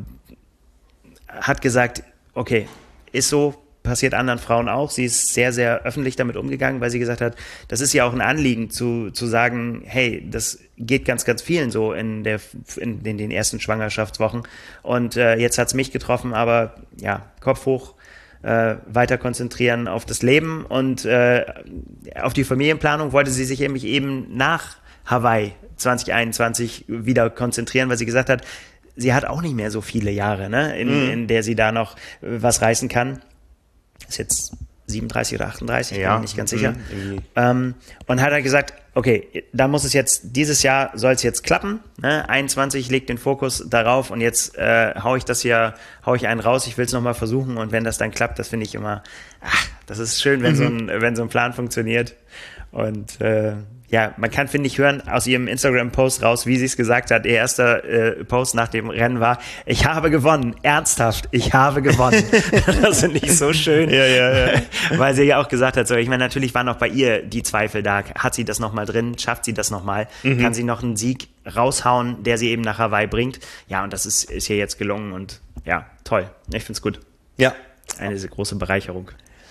hat gesagt, okay, ist so, passiert anderen Frauen auch. Sie ist sehr, sehr öffentlich damit umgegangen, weil sie gesagt hat, das ist ja auch ein Anliegen zu, zu sagen, hey, das geht ganz, ganz vielen so in, der, in, in den ersten Schwangerschaftswochen und äh, jetzt hat es mich getroffen, aber ja, Kopf hoch, Äh, weiter konzentrieren auf das Leben und äh, auf die Familienplanung wollte sie sich nämlich eben nach Hawaii zwanzig einundzwanzig wieder konzentrieren, weil sie gesagt hat, sie hat auch nicht mehr so viele Jahre, ne, in, mm. in der sie da noch äh, was reißen kann. Ist jetzt siebenunddreißig oder achtunddreißig, ja. bin ich nicht ganz sicher. Mm. Ähm, und hat er gesagt, okay, da muss es jetzt, dieses Jahr soll es jetzt klappen, ne? einundzwanzig legt den Fokus darauf und jetzt äh, hau ich das hier, hau ich einen raus, ich will es nochmal versuchen und wenn das dann klappt, das finde ich immer, ach, das ist schön, wenn, mhm. so ein, wenn so ein Plan funktioniert und äh, ja, man kann, finde ich, hören aus ihrem Instagram-Post raus, wie sie es gesagt hat. Ihr erster äh, Post nach dem Rennen war, ich habe gewonnen, ernsthaft, ich habe gewonnen. Das finde ich so schön. Ja, ja, ja. Weil sie ja auch gesagt hat, so, ich meine, natürlich waren auch bei ihr die Zweifel da. Hat sie das nochmal drin? Schafft sie das nochmal? Mhm. Kann sie noch einen Sieg raushauen, der sie eben nach Hawaii bringt? Ja, und das ist, ist ihr jetzt gelungen und ja, toll. Ich finde es gut. Ja. Eine große Bereicherung.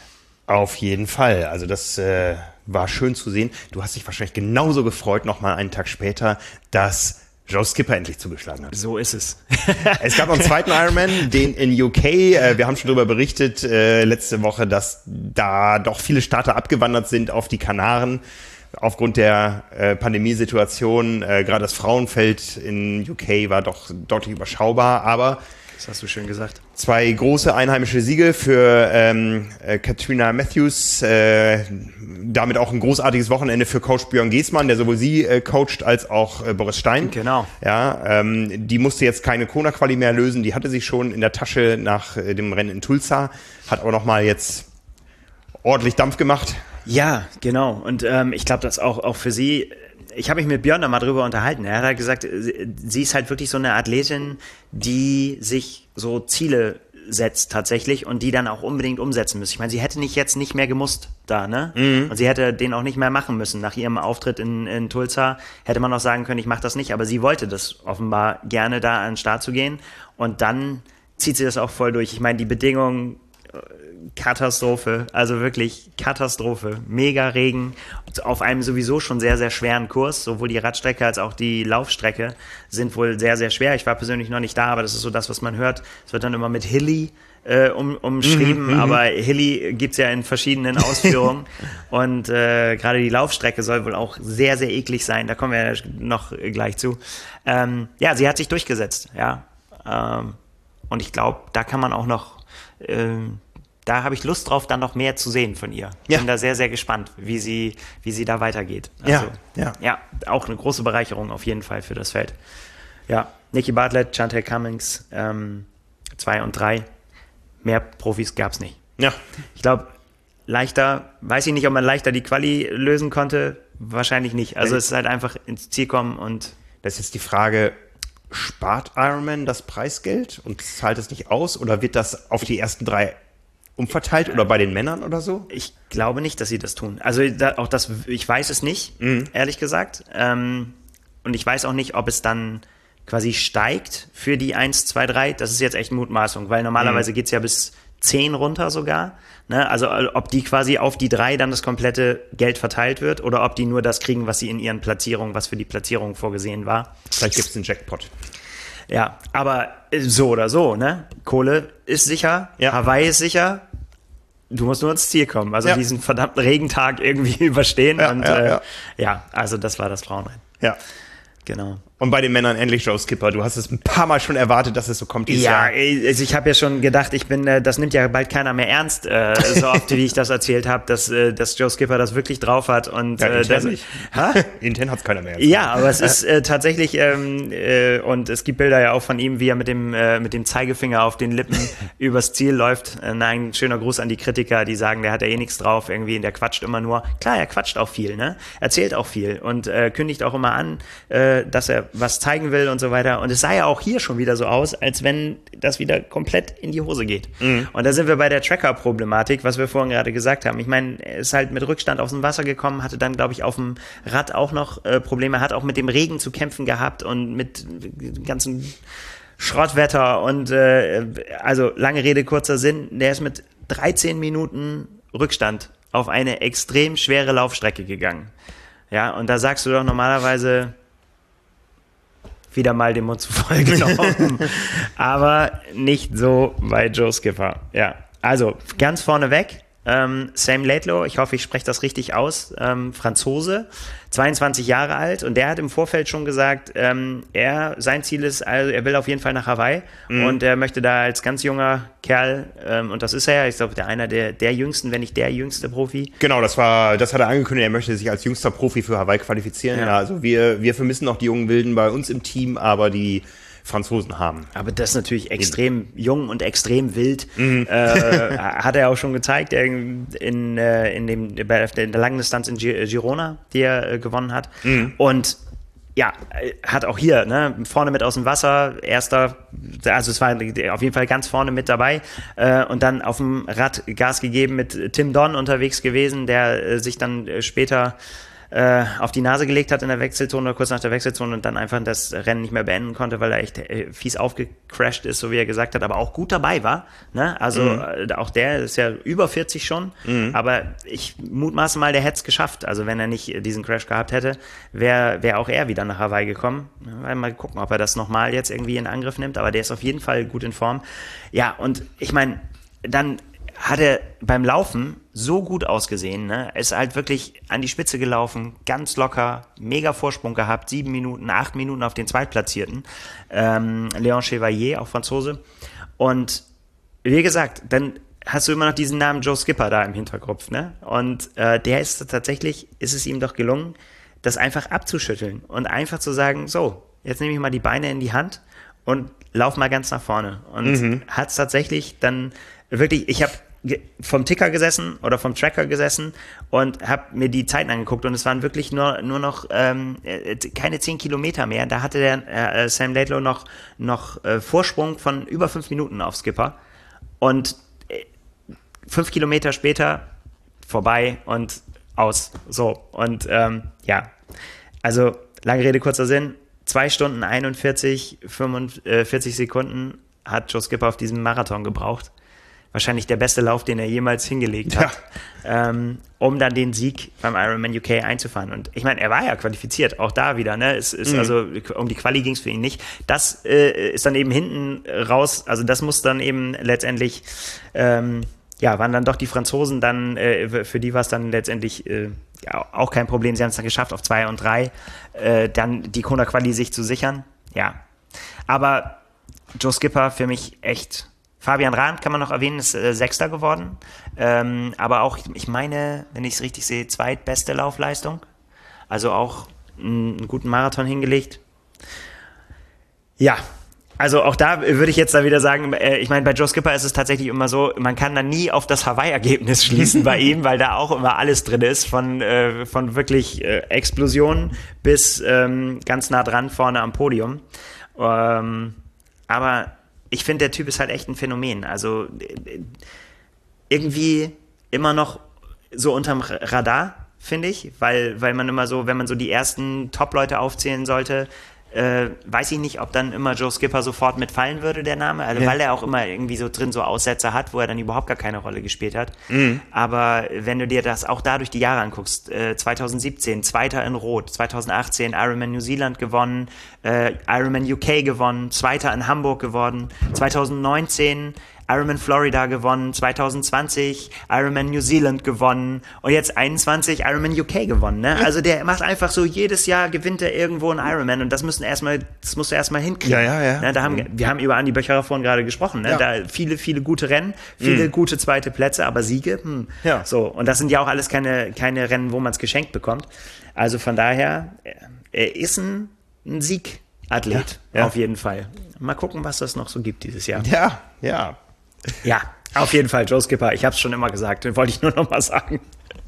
Auf jeden Fall. Also das äh, war schön zu sehen. Du hast dich wahrscheinlich genauso gefreut, nochmal einen Tag später, dass Joe Skipper endlich zugeschlagen hat. So ist es. Es gab noch einen zweiten Ironman, den in U K. Äh, wir haben schon darüber berichtet äh, letzte Woche, dass da doch viele Starter abgewandert sind auf die Kanaren. Aufgrund der äh, Pandemiesituation, äh, gerade das Frauenfeld in U K war doch deutlich überschaubar, aber das hast du schön gesagt. Zwei große einheimische Siege für ähm, äh, Katrina Matthews, äh, damit auch ein großartiges Wochenende für Coach Björn Geßmann, der sowohl sie äh, coacht als auch äh, Boris Stein. Genau. Ja, ähm, die musste jetzt keine Kona-Quali mehr lösen, die hatte sie schon in der Tasche nach äh, dem Rennen in Tulsa, hat aber nochmal jetzt ordentlich Dampf gemacht. Ja, genau. Und ähm, ich glaube, dass auch, auch für sie, ich habe mich mit Björn da mal drüber unterhalten. Er hat halt gesagt, sie ist halt wirklich so eine Athletin, die sich so Ziele setzt tatsächlich und die dann auch unbedingt umsetzen muss. Ich meine, sie hätte nicht jetzt nicht mehr gemusst da, ne? Mhm. Und sie hätte den auch nicht mehr machen müssen. Nach ihrem Auftritt in, in Tulsa hätte man auch sagen können, ich mache das nicht. Aber sie wollte das offenbar gerne, da an den Start zu gehen. Und dann zieht sie das auch voll durch. Ich meine, die Bedingungen Katastrophe, also wirklich Katastrophe. Mega Regen auf einem sowieso schon sehr, sehr schweren Kurs. Sowohl die Radstrecke als auch die Laufstrecke sind wohl sehr, sehr schwer. Ich war persönlich noch nicht da, aber das ist so das, was man hört. Es wird dann immer mit Hilly äh, um, umschrieben, mhm, aber Hilly gibt's ja in verschiedenen Ausführungen. Und äh, gerade die Laufstrecke soll wohl auch sehr, sehr eklig sein. Da kommen wir ja noch gleich zu. Ähm, ja, sie hat sich durchgesetzt, ja. Ähm, und ich glaube, da kann man auch noch ähm, da habe ich Lust drauf, dann noch mehr zu sehen von ihr. Ja. Bin da sehr, sehr gespannt, wie sie, wie sie da weitergeht. Also, ja, ja. ja, auch eine große Bereicherung auf jeden Fall für das Feld. Ja, Nikki Bartlett, Chantal Cummings, ähm, zwei und drei. Mehr Profis gab's nicht. Ja. Ich glaube, leichter, weiß ich nicht, ob man leichter die Quali lösen konnte. Wahrscheinlich nicht. Also es ist halt einfach ins Ziel kommen und... Das ist jetzt die Frage... Spart Ironman das Preisgeld und zahlt es nicht aus oder wird das auf die ersten drei umverteilt oder bei den Männern oder so? Ich glaube nicht, dass sie das tun. Also da, auch das, ich weiß es nicht, mhm. ehrlich gesagt. Ähm, und ich weiß auch nicht, ob es dann quasi steigt für die eins, zwei, drei. Das ist jetzt echt Mutmaßung, weil normalerweise mhm. geht's ja bis zehn runter sogar. Ne? Also ob die quasi auf die drei dann das komplette Geld verteilt wird oder ob die nur das kriegen, was sie in ihren Platzierungen, was für die Platzierung vorgesehen war. Vielleicht gibt's einen Jackpot. Ja, aber so oder so, ne? Kohle ist sicher, ja. Hawaii ist sicher. Du musst nur ins Ziel kommen. Also ja. diesen verdammten Regentag irgendwie überstehen. Ja, und ja, äh, ja. ja, also das war das Frauenrennen. Ja. Genau. Und bei den Männern endlich Joe Skipper. Du hast es ein paar Mal schon erwartet, dass es so kommt dieses ja, Jahr. Also ich habe ja schon gedacht, ich bin, äh, das nimmt ja bald keiner mehr ernst, äh, so oft wie ich das erzählt habe, dass, äh, dass Joe Skipper das wirklich drauf hat. Und, ja, äh, intern das, nicht. Intern hat's keiner mehr ernst. Ja, aber es ist äh, tatsächlich, ähm, äh, und es gibt Bilder ja auch von ihm, wie er mit dem, äh, mit dem Zeigefinger auf den Lippen übers Ziel läuft. Äh, ein schöner Gruß an die Kritiker, die sagen, der hat ja eh nichts drauf, irgendwie, der quatscht immer nur. Klar, er quatscht auch viel, ne? Erzählt auch viel und äh, kündigt auch immer an, äh, dass er was zeigen will und so weiter. Und es sah ja auch hier schon wieder so aus, als wenn das wieder komplett in die Hose geht. Mhm. Und da sind wir bei der Tracker-Problematik, was wir vorhin gerade gesagt haben. Ich meine, er ist halt mit Rückstand aus dem Wasser gekommen, hatte dann, glaube ich, auf dem Rad auch noch äh, Probleme, hat auch mit dem Regen zu kämpfen gehabt und mit dem ganzen Schrottwetter und äh, also lange Rede, kurzer Sinn, der ist mit dreizehn Minuten Rückstand auf eine extrem schwere Laufstrecke gegangen. Ja, und da sagst du doch normalerweise wieder mal den Mund zu voll genommen. Aber nicht so bei Joe Skipper. Ja, also ganz vorne weg. Ähm, Sam Laidlaw, ich hoffe, ich spreche das richtig aus, ähm, Franzose, zweiundzwanzig Jahre alt und der hat im Vorfeld schon gesagt, ähm, er, sein Ziel ist, also er will auf jeden Fall nach Hawaii mhm. und er möchte da als ganz junger Kerl, ähm, und das ist er ja, ich glaube, der einer der, der jüngsten, wenn nicht der jüngste Profi. Genau, das war, das hat er angekündigt, er möchte sich als jüngster Profi für Hawaii qualifizieren. Ja. Ja, also wir, wir vermissen noch die jungen Wilden bei uns im Team, aber die Franzosen haben. Aber das ist natürlich extrem jung und extrem wild. Mhm. Äh, hat er auch schon gezeigt in, in, in, dem, in der Langdistanz in Girona, die er äh, gewonnen hat. Mhm. Und ja, hat auch hier, ne, vorne mit aus dem Wasser, erster, also es war auf jeden Fall ganz vorne mit dabei äh, und dann auf dem Rad Gas gegeben, mit Tim Don unterwegs gewesen, der äh, sich dann äh, später äh, auf die Nase gelegt hat in der Wechselzone oder kurz nach der Wechselzone und dann einfach das Rennen nicht mehr beenden konnte, weil er echt äh, fies aufgecrashed ist, so wie er gesagt hat, aber auch gut dabei war. Ne? Also mhm. äh, auch der ist ja über vierzig schon, mhm. aber ich mutmaße mal, der hätte es geschafft. Also wenn er nicht diesen Crash gehabt hätte, wäre wär auch er wieder nach Hawaii gekommen. Ja, mal gucken, ob er das nochmal jetzt irgendwie in Angriff nimmt, aber der ist auf jeden Fall gut in Form. Ja, und ich meine, dann hat er beim Laufen so gut ausgesehen, ne? Er ist halt wirklich an die Spitze gelaufen, ganz locker, mega Vorsprung gehabt, sieben Minuten, acht Minuten auf den Zweitplatzierten, ähm, Léon Chevalier, auch Franzose. Und wie gesagt, dann hast du immer noch diesen Namen Joe Skipper da im Hinterkopf, ne? Und äh, der ist tatsächlich, ist es ihm doch gelungen, das einfach abzuschütteln und einfach zu sagen, so, jetzt nehme ich mal die Beine in die Hand und lauf mal ganz nach vorne. Und mhm. hat es tatsächlich dann wirklich, ich habe vom Ticker gesessen oder vom Tracker gesessen und habe mir die Zeiten angeguckt und es waren wirklich nur nur noch ähm, keine zehn Kilometer mehr. Da hatte der äh, Sam Laidlaw noch noch äh, Vorsprung von über fünf Minuten auf Skipper und äh, fünf Kilometer später vorbei und aus. So und ähm, ja, also lange Rede kurzer Sinn. Zwei Stunden einundvierzig, fünfundvierzig Sekunden hat Joe Skipper auf diesem Marathon gebraucht. wahrscheinlich der beste Lauf, den er jemals hingelegt hat, ja. ähm, um dann den Sieg beim Ironman U K einzufahren. Und ich meine, er war ja qualifiziert, auch da wieder, ne? Es ist mhm. also, um die Quali ging es für ihn nicht. Das äh, ist dann eben hinten raus, also das muss dann eben letztendlich, ähm, ja, waren dann doch die Franzosen dann, äh, für die war es dann letztendlich äh, ja, auch kein Problem. Sie haben es dann geschafft, auf zwei und drei äh, dann die Kona-Quali sich zu sichern. Ja, aber Joe Skipper für mich echt. Fabian Rahn kann man noch erwähnen, ist äh, Sechster geworden. Ähm, aber auch, ich meine, wenn ich es richtig sehe, zweitbeste Laufleistung. Also auch einen, einen guten Marathon hingelegt. Ja, also auch da würde ich jetzt da wieder sagen, äh, ich meine, bei Joe Skipper ist es tatsächlich immer so, man kann da nie auf das Hawaii-Ergebnis schließen bei ihm, weil da auch immer alles drin ist, von, äh, von wirklich äh, Explosionen bis ähm, ganz nah dran vorne am Podium. Ähm, aber ich finde, der Typ ist halt echt ein Phänomen. Also irgendwie immer noch so unterm Radar, finde ich, weil, weil man immer so, wenn man so die ersten Top-Leute aufzählen sollte, äh, weiß ich nicht, ob dann immer Joe Skipper sofort mitfallen würde, der Name, also ja. weil er auch immer irgendwie so drin so Aussätze hat, wo er dann überhaupt gar keine Rolle gespielt hat. Mhm. Aber wenn du dir das auch da durch die Jahre anguckst, äh, zwanzig siebzehn, Zweiter in Rot, zwanzig achtzehn Ironman New Zealand gewonnen, äh, Ironman U K gewonnen, Zweiter in Hamburg geworden, zwanzig neunzehn Ironman Florida gewonnen, zwanzig zwanzig Ironman New Zealand gewonnen und jetzt einundzwanzig Ironman U K gewonnen. Ne? Also der macht einfach so, jedes Jahr gewinnt er irgendwo einen Ironman und das müssen erstmal, das musst du erstmal hinkriegen. Ja, ja, ja. Ne? Da haben, mhm. Wir haben über Andi Böcherer vorhin gerade gesprochen. Ne? Ja. Da viele, viele gute Rennen, viele mhm. gute zweite Plätze, aber Siege. Hm. Ja. So, und das sind ja auch alles keine, keine Rennen, wo man es geschenkt bekommt. Also von daher, er ist ein, ein Siegathlet, ja, ja. auf jeden Fall. Mal gucken, was das noch so gibt dieses Jahr. Ja, ja. Ja, auf jeden Fall, Joe Skipper. Ich habe es schon immer gesagt, den wollte ich nur noch mal sagen.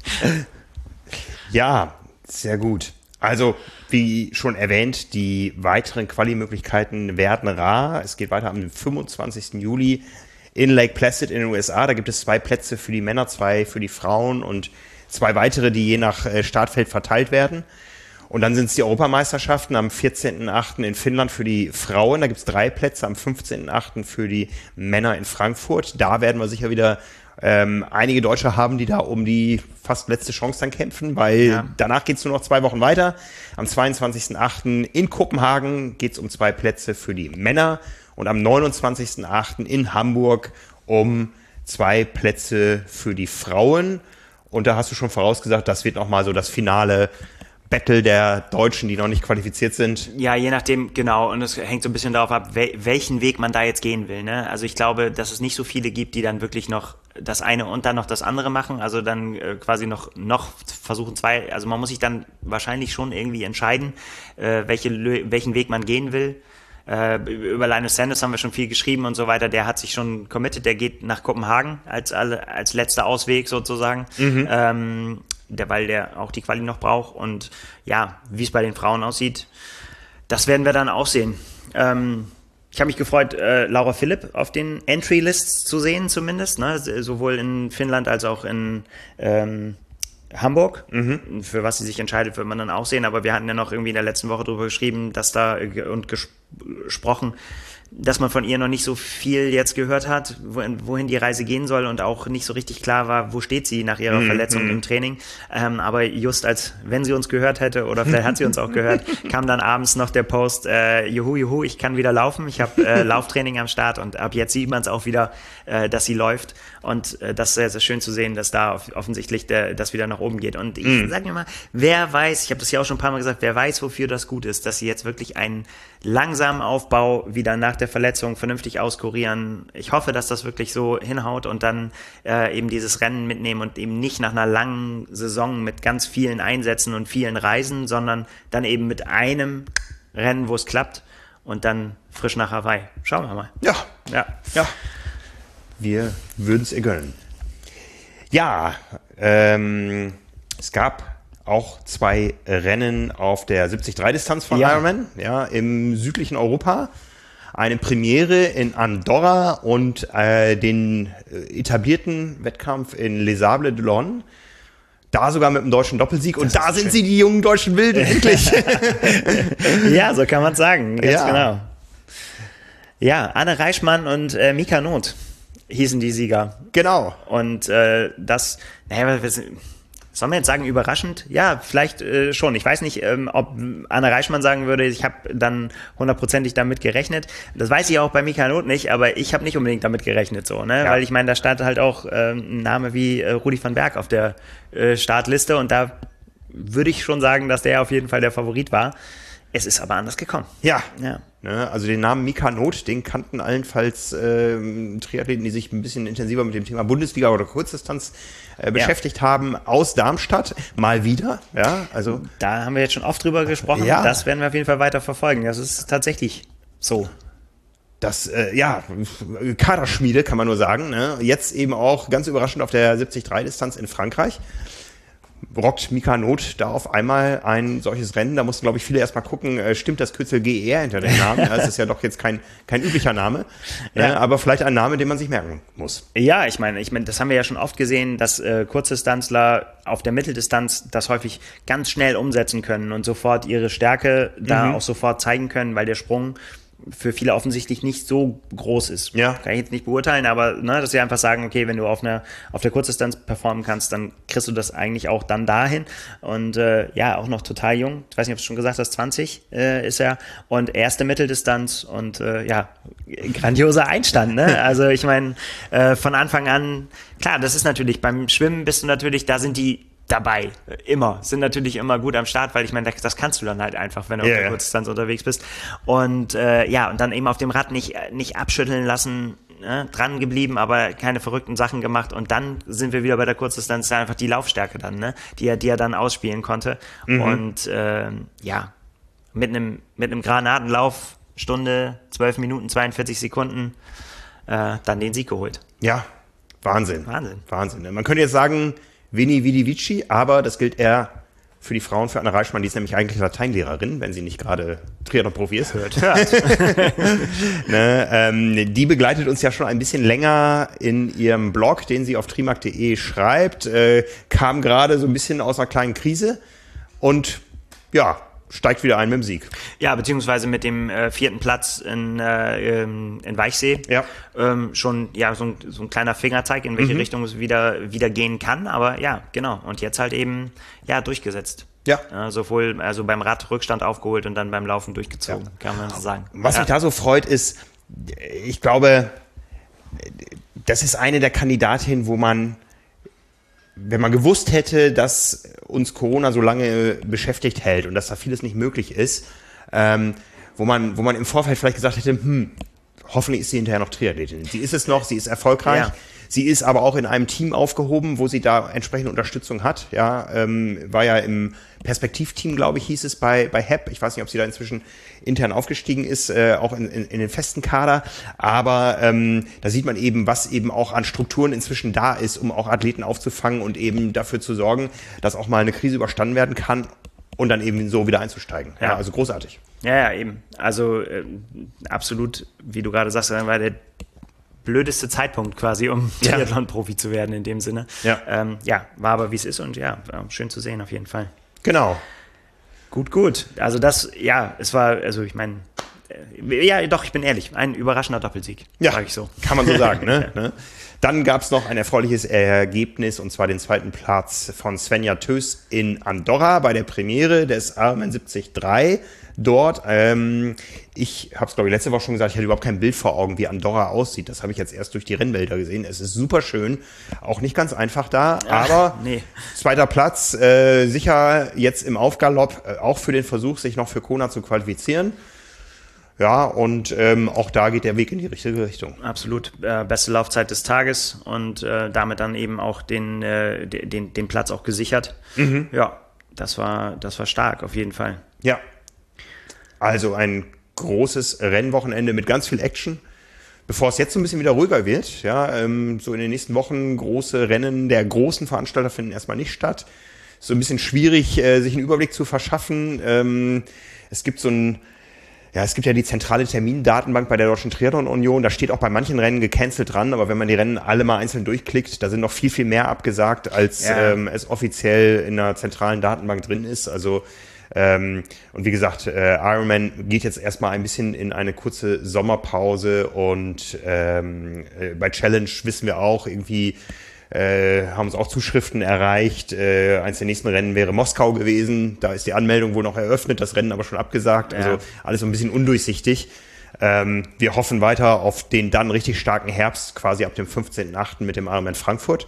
Ja, sehr gut. Also, wie schon erwähnt, die weiteren Quali-Möglichkeiten werden rar. Es geht weiter am fünfundzwanzigsten Juli in Lake Placid in den U S A. Da gibt es zwei Plätze für die Männer, zwei für die Frauen und zwei weitere, die je nach Startfeld verteilt werden. Und dann sind es die Europameisterschaften am vierzehnten achten in Finnland für die Frauen. Da gibt es drei Plätze, am fünfzehnten achten für die Männer in Frankfurt. Da werden wir sicher wieder ähm, einige Deutsche haben, die da um die fast letzte Chance dann kämpfen, weil ja. danach geht es nur noch zwei Wochen weiter. Am zweiundzwanzigsten achten in Kopenhagen geht es um zwei Plätze für die Männer und am neunundzwanzigsten achten in Hamburg um zwei Plätze für die Frauen. Und da hast du schon vorausgesagt, das wird nochmal so das finale Battle der Deutschen, die noch nicht qualifiziert sind. Ja, je nachdem, genau. Und es hängt so ein bisschen darauf ab, welchen Weg man da jetzt gehen will. Ne? Also ich glaube, dass es nicht so viele gibt, die dann wirklich noch das eine und dann noch das andere machen. Also dann äh, quasi noch, noch versuchen zwei. Also man muss sich dann wahrscheinlich schon irgendwie entscheiden, äh, welche, welchen Weg man gehen will. Äh, über Linus Sanders haben wir schon viel geschrieben und so weiter. Der hat sich schon committed. Der geht nach Kopenhagen als, als letzter Ausweg sozusagen. Mhm. Ähm, Der, weil der auch die Quali noch braucht. Und ja, wie es bei den Frauen aussieht, das werden wir dann auch sehen. Ähm, ich habe mich gefreut, äh, Laura Philipp auf den Entry-Lists zu sehen zumindest, ne? Sowohl in Finnland als auch in ähm, Hamburg. Mhm. Für was sie sich entscheidet, wird man dann auch sehen. Aber wir hatten ja noch irgendwie in der letzten Woche drüber geschrieben, dass da äh, und ges- gesprochen, dass man von ihr noch nicht so viel jetzt gehört hat, wohin, wohin die Reise gehen soll und auch nicht so richtig klar war, wo steht sie nach ihrer mm, Verletzung mm. im Training. Ähm, aber just als, wenn sie uns gehört hätte oder vielleicht hat sie uns auch gehört, kam dann abends noch der Post, äh, juhu, juhu, ich kann wieder laufen, ich habe äh, Lauftraining am Start und ab jetzt sieht man es auch wieder, äh, dass sie läuft und äh, das ist sehr, sehr schön zu sehen, dass da off- offensichtlich der, das wieder nach oben geht. Und ich mm. sag mir mal, wer weiß, ich habe das ja auch schon ein paar Mal gesagt, wer weiß, wofür das gut ist, dass sie jetzt wirklich einen langsamen Aufbau wieder nach der Verletzung vernünftig auskurieren. Ich hoffe, dass das wirklich so hinhaut und dann äh, eben dieses Rennen mitnehmen und eben nicht nach einer langen Saison mit ganz vielen Einsätzen und vielen Reisen, sondern dann eben mit einem Rennen, wo es klappt und dann frisch nach Hawaii. Schauen wir mal. Ja, ja, ja. Wir würden es ihr gönnen. Ja, ähm, es gab auch zwei Rennen auf der siebzig Komma drei Distanz von ja. Ironman, ja, im südlichen Europa. Eine Premiere in Andorra und äh, den äh, etablierten Wettkampf in Les Sables d'Olonne. Da sogar mit einem deutschen Doppelsieg. Und da sind schön. Sie, die jungen deutschen Wilden, wirklich. Ja, so kann man sagen. Ganz ja. genau. Ja, Anne Reichmann und äh, Mika Not. hießen die Sieger. Genau. Und äh, das, naja, was, soll man jetzt sagen, überraschend? Ja, vielleicht äh, schon. Ich weiß nicht, ähm, ob Anne Reichmann sagen würde, ich habe dann hundertprozentig damit gerechnet. Das weiß ich auch bei Mika Not nicht, aber ich habe nicht unbedingt damit gerechnet, so, ne? Ja. Weil ich meine, da stand halt auch äh, ein Name wie äh, Rudi van Berg auf der äh, Startliste und da würde ich schon sagen, dass der auf jeden Fall der Favorit war. Es ist aber anders gekommen. Ja. ja. Ne, also den Namen Mika Not, den kannten allenfalls äh, Triathleten, die sich ein bisschen intensiver mit dem Thema Bundesliga oder Kurzdistanz äh, beschäftigt ja. haben, aus Darmstadt, mal wieder. Ja, also da haben wir jetzt schon oft drüber gesprochen. Ja. Das werden wir auf jeden Fall weiter verfolgen. Das ist tatsächlich so. Das, äh, ja, Kaderschmiede kann man nur sagen. Ne? Jetzt eben auch ganz überraschend auf der siebzig drei Distanz in Frankreich. Rockt Mika Not da auf einmal ein solches Rennen. Da mussten, glaube ich, viele erstmal gucken, äh, stimmt das Kürzel G E R hinter dem Namen? Das ist ja doch jetzt kein, kein üblicher Name, ja. äh, aber vielleicht ein Name, den man sich merken muss. Ja, ich meine, ich meine, das haben wir ja schon oft gesehen, dass äh, Kurzdistanzler auf der Mitteldistanz das häufig ganz schnell umsetzen können und sofort ihre Stärke da mhm. auch sofort zeigen können, weil der Sprung für viele offensichtlich nicht so groß ist. Ja. Kann ich jetzt nicht beurteilen, aber ne, dass sie einfach sagen, okay, wenn du auf einer auf der Kurzdistanz performen kannst, dann kriegst du das eigentlich auch dann dahin. Und äh, ja, auch noch total jung. Ich weiß nicht, ob du schon gesagt hast, zwanzig äh, ist er. Und erste Mitteldistanz und äh, ja, grandioser Einstand. Ne? Also ich meine, äh, von Anfang an, klar, das ist natürlich, beim Schwimmen bist du natürlich, da sind die dabei, immer, sind natürlich immer gut am Start, weil ich meine, das kannst du dann halt einfach, wenn du yeah, auf der Kurzdistanz unterwegs bist. Und äh, ja, und dann eben auf dem Rad nicht, nicht abschütteln lassen, ne? Dran geblieben, aber keine verrückten Sachen gemacht. Und dann sind wir wieder bei der Kurzdistanz, einfach die Laufstärke dann, ne? die er, die er dann ausspielen konnte. Mhm. Und äh, ja, mit einem mit einem Granatenlauf, Stunde, zwölf Minuten, zweiundvierzig Sekunden, äh, dann den Sieg geholt. Ja, Wahnsinn. Wahnsinn. Wahnsinn. Man könnte jetzt sagen, Vini Vidi Vici, aber das gilt eher für die Frauen, für Anne Reichmann, die ist nämlich eigentlich Lateinlehrerin, wenn sie nicht gerade Triathlon-Profi ist. Hört, hört. ne, ähm, die begleitet uns ja schon ein bisschen länger in ihrem Blog, den sie auf trimark punkt de schreibt, äh, kam gerade so ein bisschen aus einer kleinen Krise und ja, steigt wieder ein mit dem Sieg. Ja, beziehungsweise mit dem äh, vierten Platz in, äh, in Weichsee. Ja. Ähm, schon ja so ein, so ein kleiner Fingerzeig, in welche mhm. Richtung es wieder, wieder gehen kann. Aber ja, genau. Und jetzt halt eben ja durchgesetzt. Ja. ja. Sowohl also beim Rad Rückstand aufgeholt und dann beim Laufen durchgezogen, ja. kann man so sagen. Was ja. mich da so freut, ist, ich glaube, das ist eine der Kandidatinnen, wo man, wenn man gewusst hätte, dass uns Corona so lange beschäftigt hält und dass da vieles nicht möglich ist, ähm, wo man, wo man im Vorfeld vielleicht gesagt hätte, hm, hoffentlich ist sie hinterher noch Triathletin. Sie ist es noch, sie ist erfolgreich. Ja. Sie ist aber auch in einem Team aufgehoben, wo sie da entsprechende Unterstützung hat. Ja, ähm, war ja im Perspektivteam, glaube ich, hieß es bei bei H E P. Ich weiß nicht, ob sie da inzwischen intern aufgestiegen ist, äh, auch in, in, in den festen Kader. Aber ähm, da sieht man eben, was eben auch an Strukturen inzwischen da ist, um auch Athleten aufzufangen und eben dafür zu sorgen, dass auch mal eine Krise überstanden werden kann und dann eben so wieder einzusteigen. Ja, ja, also großartig. Ja, ja, eben. Also äh, absolut, wie du gerade sagst, dann war der blödeste Zeitpunkt quasi, um Ja. Triathlon-Profi zu werden in dem Sinne. Ja. Ähm, ja, war aber wie es ist und ja, schön zu sehen auf jeden Fall. Genau. Gut, gut. Also das, ja, es war, also ich meine, äh, ja, doch, ich bin ehrlich, ein überraschender Doppelsieg, Ja, sage ich so. kann man so sagen. Ne? ne? Dann gab es noch ein erfreuliches Ergebnis, und zwar den zweiten Platz von Svenja Tös in Andorra bei der Premiere des Ironman siebzig drei. Dort, ähm, ich habe es glaube ich letzte Woche schon gesagt, ich hatte überhaupt kein Bild vor Augen, wie Andorra aussieht. Das habe ich jetzt erst durch die Rennbilder gesehen. Es ist super schön, auch nicht ganz einfach da, aber Ach, nee. zweiter Platz, äh, sicher jetzt im Aufgalopp, äh, auch für den Versuch, sich noch für Kona zu qualifizieren. Ja, und ähm, auch da geht der Weg in die richtige Richtung. Absolut. Äh, beste Laufzeit des Tages und äh, damit dann eben auch den, äh, den, den Platz auch gesichert. Mhm. Ja, das war, das war stark, auf jeden Fall. Ja. Also ein großes Rennwochenende mit ganz viel Action. Bevor es jetzt so ein bisschen wieder ruhiger wird, ja, ähm, so in den nächsten Wochen große Rennen der großen Veranstalter finden erstmal nicht statt. So ein bisschen schwierig, äh, sich einen Überblick zu verschaffen. Ähm, es gibt so ein Ja, es gibt ja die zentrale Termindatenbank bei der Deutschen Triathlon Union. Da steht auch bei manchen Rennen gecancelt dran, aber wenn man die Rennen alle mal einzeln durchklickt, da sind noch viel, viel mehr abgesagt, als ja. ähm, es offiziell in einer zentralen Datenbank drin ist. Also Ähm, und wie gesagt, äh, Ironman geht jetzt erstmal ein bisschen in eine kurze Sommerpause und ähm, äh, bei Challenge wissen wir auch irgendwie, äh, haben uns auch Zuschriften erreicht. Äh, eins der nächsten Rennen wäre Moskau gewesen. Da ist die Anmeldung wohl noch eröffnet, das Rennen aber schon abgesagt. Ja. Also alles so ein bisschen undurchsichtig. Ähm, wir hoffen weiter auf den dann richtig starken Herbst, quasi ab dem fünfzehnten achten mit dem Ironman Frankfurt,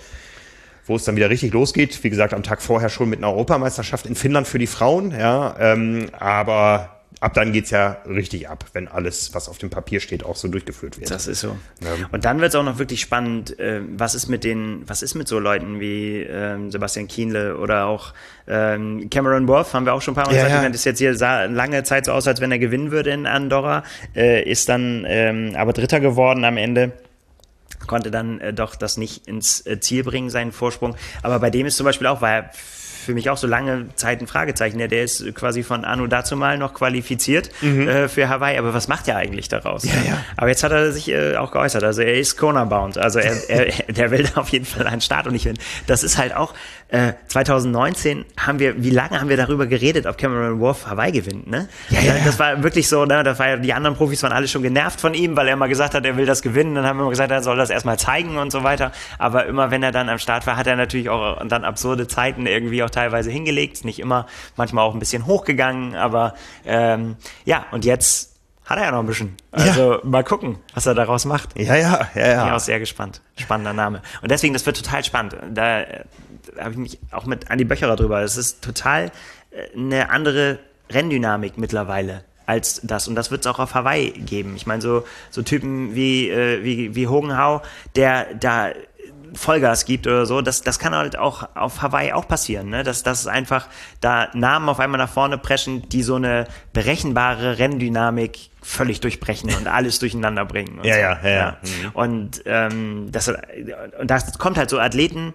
wo es dann wieder richtig losgeht. Wie gesagt, am Tag vorher schon mit einer Europameisterschaft in Finnland für die Frauen. Ja, ähm, aber ab dann geht's ja richtig ab, wenn alles, was auf dem Papier steht, auch so durchgeführt wird. Das ist so. Ja. Und dann wird's auch noch wirklich spannend, äh, was ist mit den, was ist mit so Leuten wie ähm, Sebastian Kienle oder auch ähm, Cameron Worth, haben wir auch schon ein paar Mal ja, gesagt, ja. das ist jetzt hier sah lange Zeit so aus, als wenn er gewinnen würde in Andorra, äh, ist dann ähm, aber Dritter geworden am Ende. Konnte dann äh, doch das nicht ins äh, Ziel bringen, seinen Vorsprung. Aber bei dem ist zum Beispiel auch, weil er für mich auch so lange Zeit ein Fragezeichen. Ja, der ist quasi von Anno dazumal noch qualifiziert mhm. äh, für Hawaii. Aber was macht er eigentlich daraus? Ja, ja. Aber jetzt hat er sich äh, auch geäußert. Also er ist Kona-bound. Also er, er, der will auf jeden Fall einen Start. Und ich finde, das ist halt auch, äh, zwanzig neunzehn haben wir, wie lange haben wir darüber geredet, ob Cameron Worth Hawaii gewinnt, ne? Ja, ja, ja. Das war wirklich so, ne? Das war ja, die anderen Profis waren alle schon genervt von ihm, weil er immer gesagt hat, er will das gewinnen. Dann haben wir immer gesagt, er soll das erstmal zeigen und so weiter. Aber immer, wenn er dann am Start war, hat er natürlich auch dann absurde Zeiten irgendwie auch teilweise hingelegt. Nicht immer, manchmal auch ein bisschen hochgegangen. Aber ähm, ja, und jetzt hat er ja noch ein bisschen. Also ja. Mal gucken, was er daraus macht. Ja, ja, ja, ja. Bin ich auch sehr gespannt. Spannender Name. Und deswegen, das wird total spannend. Da, da habe ich mich auch mit Andi Böcherer drüber. Es ist total äh, eine andere Renndynamik mittlerweile als das. Und das wird es auch auf Hawaii geben. Ich meine, so, so Typen wie, äh, wie, wie Hogenhau, der da Vollgas gibt oder so, das, das kann halt auch auf Hawaii auch passieren, ne? Dass, dass es einfach da Namen auf einmal nach vorne preschen, die so eine berechenbare Renndynamik völlig durchbrechen und alles durcheinander bringen. Und ja, so. ja, ja, ja. Mhm. Und, ähm, das, und das kommt halt so Athleten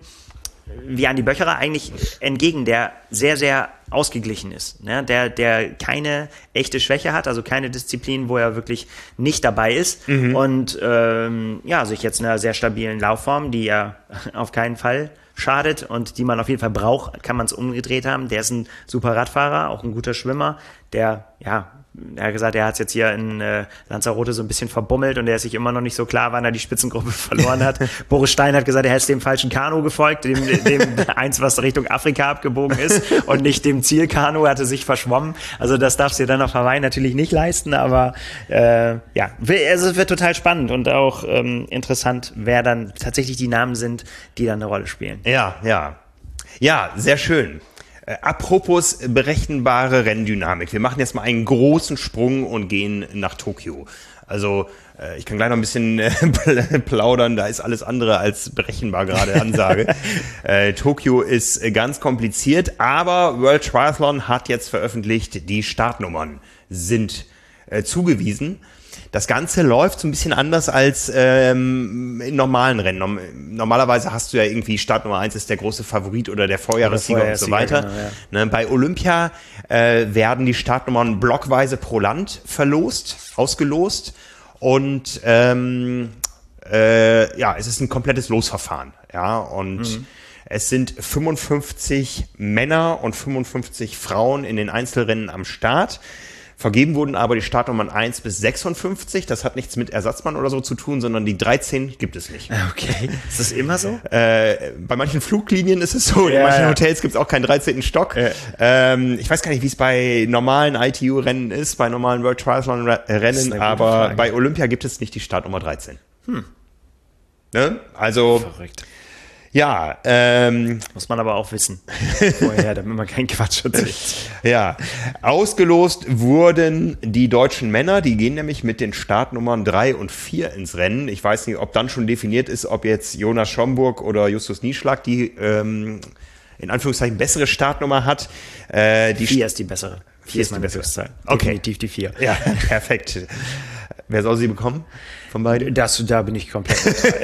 wie Andi Böcherer eigentlich entgegen, der sehr, sehr ausgeglichen ist, ne? der, der keine echte Schwäche hat, also keine Disziplin, wo er wirklich nicht dabei ist mhm. und ähm, ja, sich jetzt einer sehr stabilen Laufform, die ja auf keinen Fall schadet und die man auf jeden Fall braucht, kann man es umgedreht haben. Der ist ein super Radfahrer, auch ein guter Schwimmer, der, ja, er hat gesagt, er hat es jetzt hier in äh, Lanzarote so ein bisschen verbummelt und er ist sich immer noch nicht so klar, wann er die Spitzengruppe verloren hat. Boris Stein hat gesagt, er ist dem falschen Kanu gefolgt, dem, dem eins, was Richtung Afrika abgebogen ist und nicht dem Zielkanu, hatte sich verschwommen. Also das darfst du dir dann auf Hawaii natürlich nicht leisten, aber äh, ja, also es wird total spannend und auch ähm, interessant, wer dann tatsächlich die Namen sind, die dann eine Rolle spielen. Ja, ja. Ja, sehr schön. Äh, apropos berechenbare Renndynamik. Wir machen jetzt mal einen großen Sprung und gehen nach Tokio. Also äh, ich kann gleich noch ein bisschen äh, plaudern, da ist alles andere als berechenbar gerade Ansage. äh, Tokio ist äh, ganz kompliziert, aber World Triathlon hat jetzt veröffentlicht, die Startnummern sind äh, zugewiesen. Das Ganze läuft so ein bisschen anders als ähm, in normalen Rennen. Normalerweise hast du ja irgendwie Startnummer eins ist der große Favorit oder der Vorjahressieger und so weiter. Genau, ja. ne, bei Olympia äh, werden die Startnummern blockweise pro Land verlost, ausgelost und ähm, äh, ja, es ist ein komplettes Losverfahren. Ja, und mhm. es sind fünfundfünfzig Männer und fünfundfünfzig Frauen in den Einzelrennen am Start. Vergeben wurden aber die Startnummern eins bis sechsundfünfzig. Das hat nichts mit Ersatzmann oder so zu tun, sondern die dreizehn gibt es nicht. Okay. Ist das immer so? Äh, bei manchen Fluglinien ist es so. Ja, in manchen ja. Hotels gibt es auch keinen dreizehnten Stock. Ja. Ähm, ich weiß gar nicht, wie es bei normalen I T U-Rennen ist, bei normalen World Triathlon-Rennen, aber Frage. Bei Olympia gibt es nicht die Startnummer dreizehn. Hm. Ne? Also. Verrückt. Ja, ähm. Muss man aber auch wissen. Vorher, damit man keinen Quatsch erzählt. Ja. Ausgelost wurden die deutschen Männer, die gehen nämlich mit den Startnummern drei und vier ins Rennen. Ich weiß nicht, ob dann schon definiert ist, ob jetzt Jonas Schomburg oder Justus Nieschlag die, ähm, in Anführungszeichen bessere Startnummer hat. Äh, die vier ist die bessere. Vier ist meine bessere Zahl. Okay. Definitiv die vier. Ja, perfekt. Wer soll sie bekommen? Von beiden? Das, da bin ich komplett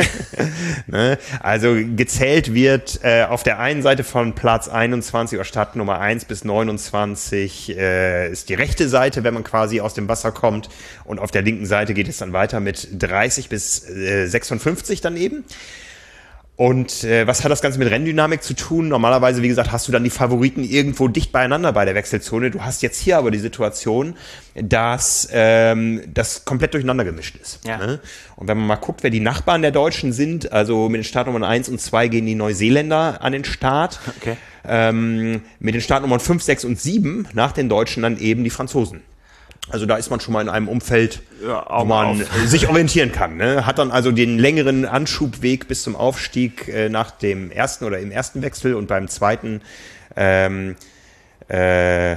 ne? Also gezählt wird äh, auf der einen Seite von Platz einundzwanzig oder Startnummer eins bis neunundzwanzig äh, ist die rechte Seite, wenn man quasi aus dem Wasser kommt. Und auf der linken Seite geht es dann weiter mit dreißig bis äh, sechsundfünfzig daneben. Und äh, was hat das Ganze mit Renndynamik zu tun? Normalerweise, wie gesagt, hast du dann die Favoriten irgendwo dicht beieinander bei der Wechselzone. Du hast jetzt hier aber die Situation, dass ähm, das komplett durcheinander gemischt ist. Ja. Ne? Und wenn man mal guckt, wer die Nachbarn der Deutschen sind, also mit den Startnummern eins und zwei gehen die Neuseeländer an den Start. Okay. Ähm, mit den Startnummern fünf, sechs und sieben nach den Deutschen dann eben die Franzosen. Also da ist man schon mal in einem Umfeld, ja, wo man auf. sich orientieren kann. Ne? Hat dann also den längeren Anschubweg bis zum Aufstieg äh, nach dem ersten oder im ersten Wechsel und beim zweiten ähm, äh,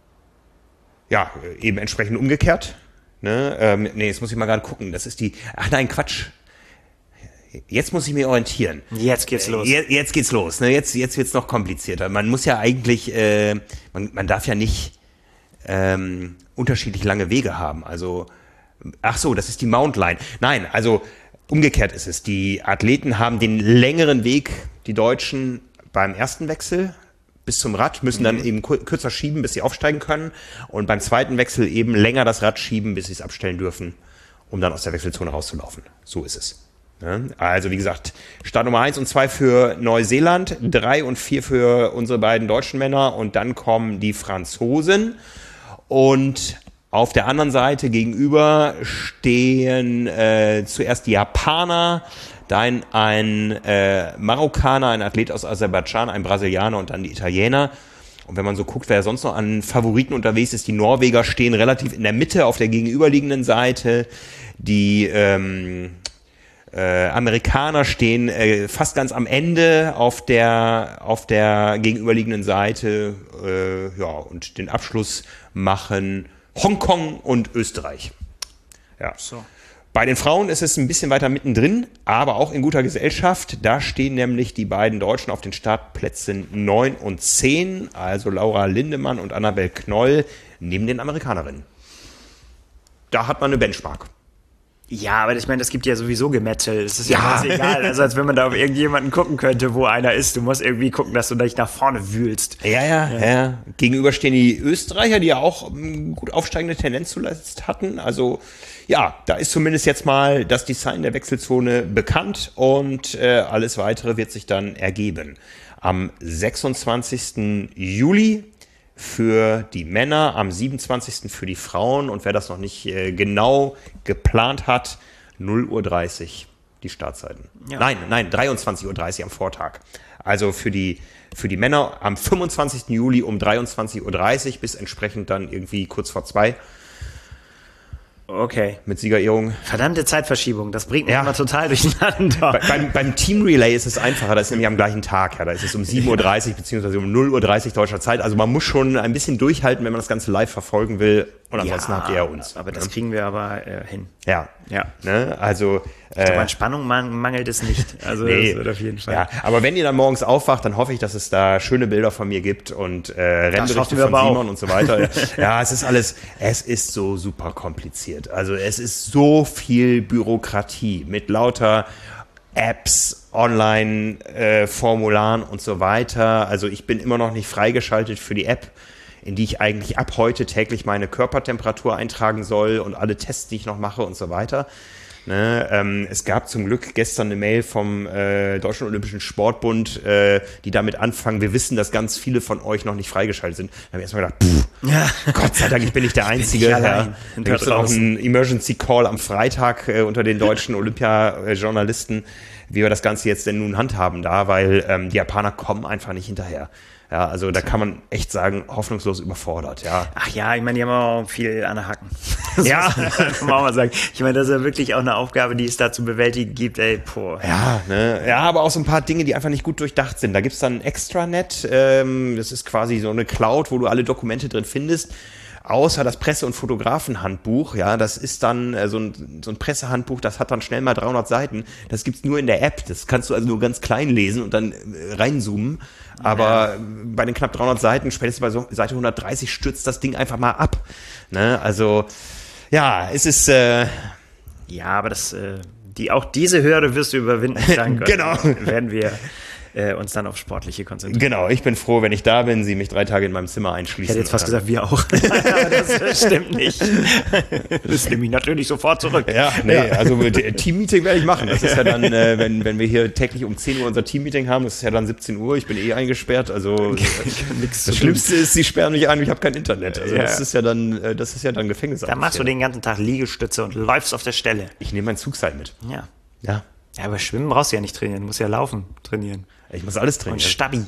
ja, eben entsprechend umgekehrt. Ne? Ähm, nee, jetzt muss ich mal gerade gucken. Das ist die, ach nein, Quatsch. Jetzt muss ich mich orientieren. Jetzt geht's los. Jetzt, jetzt geht's los. Ne? Jetzt, jetzt wird's noch komplizierter. Man muss ja eigentlich, äh, man, man darf ja nicht ähm, unterschiedlich lange Wege haben. Also, ach so, das ist die Mount Line. Nein, also umgekehrt ist es. Die Athleten haben den längeren Weg, die Deutschen beim ersten Wechsel bis zum Rad, müssen dann eben kürzer schieben, bis sie aufsteigen können. Und beim zweiten Wechsel eben länger das Rad schieben, bis sie es abstellen dürfen, um dann aus der Wechselzone rauszulaufen. So ist es. Also wie gesagt, Start Nummer eins und zwei für Neuseeland, drei und vier für unsere beiden deutschen Männer und dann kommen die Franzosen. Und auf der anderen Seite gegenüber stehen äh, zuerst die Japaner, dann ein äh, Marokkaner, ein Athlet aus Aserbaidschan, ein Brasilianer und dann die Italiener. Und wenn man so guckt, wer sonst noch an Favoriten unterwegs ist, die Norweger stehen relativ in der Mitte auf der gegenüberliegenden Seite. Die ähm, äh, Amerikaner stehen äh, fast ganz am Ende auf der auf der gegenüberliegenden Seite. Äh, ja, und den Abschluss machen Hongkong und Österreich. Ja. So. Bei den Frauen ist es ein bisschen weiter mittendrin, aber auch in guter Gesellschaft. Da stehen nämlich die beiden Deutschen auf den Startplätzen neun und zehn, also Laura Lindemann und Annabel Knoll, neben den Amerikanerinnen. Da hat man eine Benchmark. Ja, aber ich meine, das gibt ja sowieso Gemetzel. Es ist ja, Ja. ganz egal. Also als wenn man da auf irgendjemanden gucken könnte, wo einer ist. Du musst irgendwie gucken, dass du dich nach vorne wühlst. Ja, ja, ja, ja. Gegenüber stehen die Österreicher, die ja auch ähm, gut aufsteigende Tendenz zuletzt hatten. Also ja, da ist zumindest jetzt mal das Design der Wechselzone bekannt und äh, alles Weitere wird sich dann ergeben. Am sechsundzwanzigsten Juli für die Männer, am siebenundzwanzigsten für die Frauen und wer das noch nicht äh, genau geplant hat, null Uhr dreißig die Startzeiten. Ja. Nein, nein, dreiundzwanzig Uhr dreißig am Vortag. Also für die, für die Männer am fünfundzwanzigsten Juli um dreiundzwanzig Uhr dreißig bis entsprechend dann irgendwie kurz vor zwei. Okay. Mit Siegerehrung. Verdammte Zeitverschiebung, das bringt mich Ja. immer total durcheinander. Bei, beim, beim Team Relay ist es einfacher, das ist nämlich am gleichen Tag. Ja, da ist es um sieben Uhr dreißig beziehungsweise um null Uhr dreißig deutscher Zeit. Also man muss schon ein bisschen durchhalten, wenn man das Ganze live verfolgen will. Und ansonsten habt ihr ja uns. Aber das kriegen wir aber äh, hin. Ja. Ja. Ne? Also Ich glaube, äh, an Spannung man, mangelt es nicht. Also nee. das wird auf jeden Fall. Ja, aber wenn ihr dann morgens aufwacht, dann hoffe ich, dass es da schöne Bilder von mir gibt und äh, Rennberichte hoffen wir von aber Simon auch. und so weiter. Ja, es ist alles, es ist so super kompliziert. Also es ist so viel Bürokratie mit lauter Apps, Online-Formularen äh, und so weiter. Also ich bin immer noch nicht freigeschaltet für die App, in die ich eigentlich ab heute täglich meine Körpertemperatur eintragen soll und alle Tests, die ich noch mache und so weiter. Ne, ähm, es gab zum Glück gestern eine Mail vom äh, Deutschen Olympischen Sportbund, äh, die damit anfangen, wir wissen, dass ganz viele von euch noch nicht freigeschaltet sind. Da habe ich erstmal gedacht, pff, Ja. Gott sei Dank, ich bin nicht der Einzige. nicht Ja. allein. Da gibt es auch einen Emergency Call am Freitag äh, unter den deutschen Olympia-Journalisten, wie wir das Ganze jetzt denn nun handhaben da, weil ähm, die Japaner kommen einfach nicht hinterher. Ja, also da kann man echt sagen, hoffnungslos überfordert, ja. Ach ja, ich meine, die haben auch viel an der Hacken. Ja. Das muss man auch mal sagen. Ich meine, das ist ja wirklich auch eine Aufgabe, die es da zu bewältigen gibt, ey, boah. Ja, ne? Ja, aber auch so ein paar Dinge, die einfach nicht gut durchdacht sind. Da gibt's dann ein Extranet, ähm, das ist quasi so eine Cloud, wo du alle Dokumente drin findest. Außer das Presse- und Fotografenhandbuch, ja, das ist dann äh, so, ein, so ein Pressehandbuch, das hat dann schnell mal dreihundert Seiten. Das gibt's nur in der App, das kannst du also nur ganz klein lesen und dann äh, reinzoomen. Aber ja. bei den knapp dreihundert Seiten, spätestens bei so Seite hundertdreißig, stürzt das Ding einfach mal ab. Ne? Also, ja, es ist... Äh, ja, aber das, äh, die, auch diese Hürde wirst du überwinden, danke. Genau. Werden wir... äh, uns dann auf Sportliche konzentrieren. Genau, ich bin froh, wenn ich da bin, sie mich drei Tage in meinem Zimmer einschließen. Ich hätte jetzt fast gesagt, wir auch. Das stimmt nicht. Das nehme ich natürlich sofort zurück. Ja, nee, ja. also Team-Meeting werde ich machen. Das ist ja dann, äh, wenn, wenn wir hier täglich um zehn Uhr unser Team-Meeting haben, das ist ja dann siebzehn Uhr, ich bin eh eingesperrt, also das Schlimmste ist, sie sperren mich ein, ich habe kein Internet. Also ja. das ist ja dann, das ist ja dann Gefängnis. Da machst du den ganzen Tag Liegestütze und läufst auf der Stelle. Ich nehme mein Zugseil mit. Ja. Ja. Ja, aber Schwimmen brauchst du ja nicht trainieren, du musst ja laufen trainieren. Ich muss alles trainieren. Und Stabi.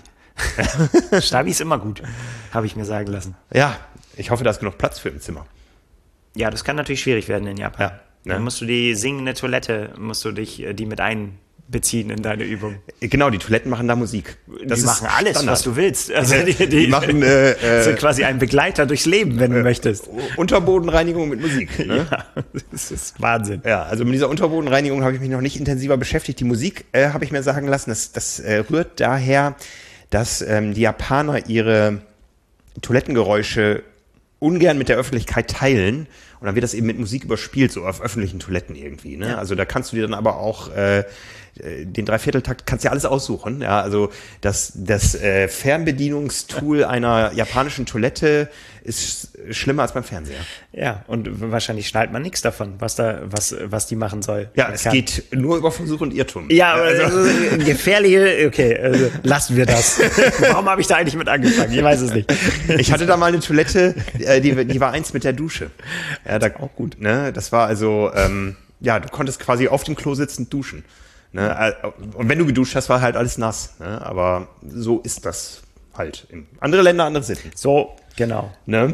Stabi ist immer gut, habe ich mir sagen lassen. Ja, ich hoffe, da ist genug Platz für im Zimmer. Ja, das kann natürlich schwierig werden in Japan. Ja, ne? Dann musst du die singende Toilette, musst du dich die mit einbeziehen in deine Übung. Genau, die Toiletten machen da Musik. Das die machen alles, Standard. Was du willst. Also die, die, die machen äh, sind quasi ein Begleiter durchs Leben, wenn du äh, möchtest. Unterbodenreinigung mit Musik. Ne? Ja, das ist Wahnsinn. Ja, also mit dieser Unterbodenreinigung habe ich mich noch nicht intensiver beschäftigt. Die Musik äh, habe ich mir sagen lassen, das, das äh, rührt daher, dass ähm, die Japaner ihre Toilettengeräusche ungern mit der Öffentlichkeit teilen und dann wird das eben mit Musik überspielt, so auf öffentlichen Toiletten irgendwie. Ne? Ja. Also da kannst du dir dann aber auch äh, den Dreivierteltakt, kannst dir alles aussuchen. Ja, also das, das äh, Fernbedienungstool einer japanischen Toilette ist schlimmer als beim Fernseher. Ja, und wahrscheinlich schnallt man nichts davon, was da, was, was die machen soll. Ja, es kann. geht nur über Versuch und Irrtum. Ja, also, also gefährliche, okay, also lassen wir das. Warum habe ich da eigentlich mit angefangen? Ich weiß es nicht. Ich hatte da mal eine Toilette, die, die war eins mit der Dusche. Ja, da, auch gut. Ne, das war also, ähm, ja, du konntest quasi auf dem Klo sitzend duschen. Ne, und wenn du geduscht hast, war halt alles nass. Ne, aber so ist das halt. Andere Länder, andere Sitten. So, genau. Ne?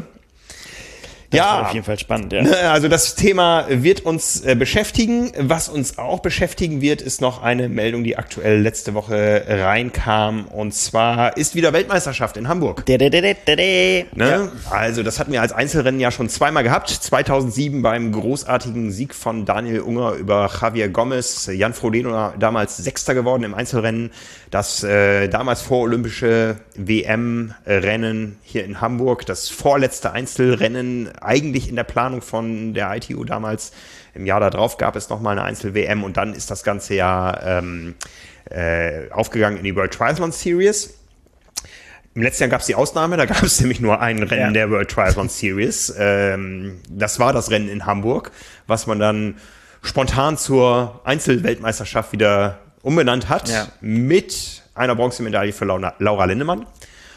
Das ja, auf jeden Fall spannend. Ja. Also das Thema wird uns äh, beschäftigen. Was uns auch beschäftigen wird, ist noch eine Meldung, die aktuell letzte Woche reinkam. Und zwar ist wieder Weltmeisterschaft in Hamburg. De, de, de, de, de. Ne? Ja. Also das hatten wir als Einzelrennen ja schon zweimal gehabt. zweitausendsieben beim großartigen Sieg von Daniel Unger über Javier Gomez. Jan Frodeno damals Sechster geworden im Einzelrennen. Das äh, damals vorolympische W M-Rennen hier in Hamburg. Das vorletzte Einzelrennen eigentlich in der Planung von der I T U damals. Im Jahr darauf gab es nochmal eine Einzel-W M und dann ist das ganze Jahr ähm, äh, aufgegangen in die World Triathlon Series. Im letzten Jahr gab es die Ausnahme, da gab es nämlich nur ein Rennen ja. der World Triathlon Series. Ähm, das war das Rennen in Hamburg, was man dann spontan zur Einzelweltmeisterschaft wieder umbenannt hat, ja. mit einer Bronzemedaille für Laura, Laura Lindemann.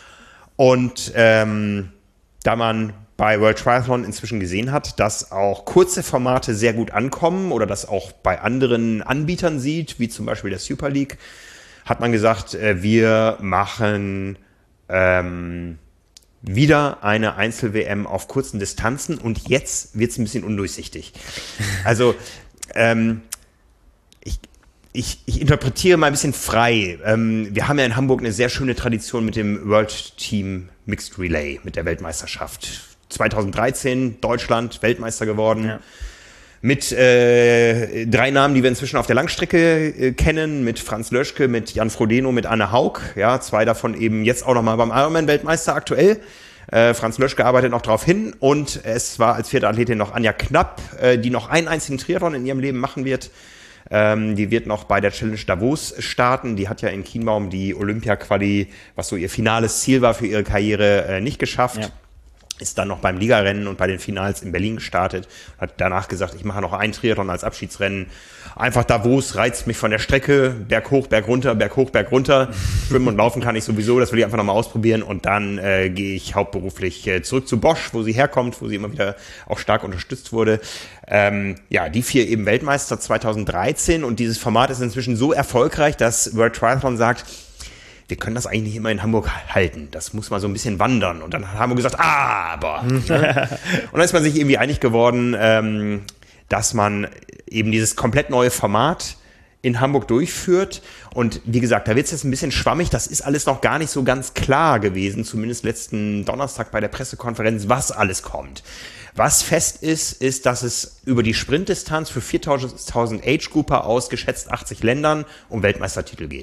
Und ähm, da man bei World Triathlon inzwischen gesehen hat, dass auch kurze Formate sehr gut ankommen oder das auch bei anderen Anbietern sieht, wie zum Beispiel der Super League, hat man gesagt, wir machen ähm, wieder eine Einzel-W M auf kurzen Distanzen und jetzt wird es ein bisschen undurchsichtig. Also ähm, ich Ich, ich interpretiere mal ein bisschen frei. Ähm, wir haben ja in Hamburg eine sehr schöne Tradition mit dem World Team Mixed Relay, mit der Weltmeisterschaft. zweitausenddreizehn Deutschland Weltmeister geworden. Ja. Mit äh, drei Namen, die wir inzwischen auf der Langstrecke äh, kennen, mit Franz Löschke, mit Jan Frodeno, mit Anne Haug. Ja, zwei davon eben jetzt auch nochmal beim Ironman-Weltmeister aktuell. Äh, Franz Löschke arbeitet noch darauf hin und es war als vierte Athletin noch Anja Knapp, äh, die noch einen einzigen Triathlon in ihrem Leben machen wird. Ähm, die wird noch bei der Challenge Davos starten. Die hat ja in Kienbaum die Olympia-Quali, was so ihr finales Ziel war für ihre Karriere, äh, nicht geschafft. Ja. Ist dann noch beim Ligarennen und bei den Finals in Berlin gestartet. Hat danach gesagt, ich mache noch einen Triathlon als Abschiedsrennen. Einfach Davos reizt mich von der Strecke. Berg hoch, Berg runter, Berg hoch, Berg runter. Schwimmen und laufen kann ich sowieso. Das will ich einfach nochmal ausprobieren. Und dann äh, gehe ich hauptberuflich äh, zurück zu Bosch, wo sie herkommt, wo sie immer wieder auch stark unterstützt wurde. Ähm, ja, die vier eben Weltmeister zweitausenddreizehn. Und dieses Format ist inzwischen so erfolgreich, dass World Triathlon sagt, wir können das eigentlich nicht immer in Hamburg halten. Das muss mal so ein bisschen wandern. Und dann haben wir gesagt, aber. Ne? Und dann ist man sich irgendwie einig geworden, ähm, dass man eben dieses komplett neue Format in Hamburg durchführt. Und wie gesagt, da wird es jetzt ein bisschen schwammig. Das ist alles noch gar nicht so ganz klar gewesen, zumindest letzten Donnerstag bei der Pressekonferenz, was alles kommt. Was fest ist, ist, dass es über die Sprintdistanz für viertausend Age-Grouper aus geschätzt achtzig Ländern um Weltmeistertitel geht.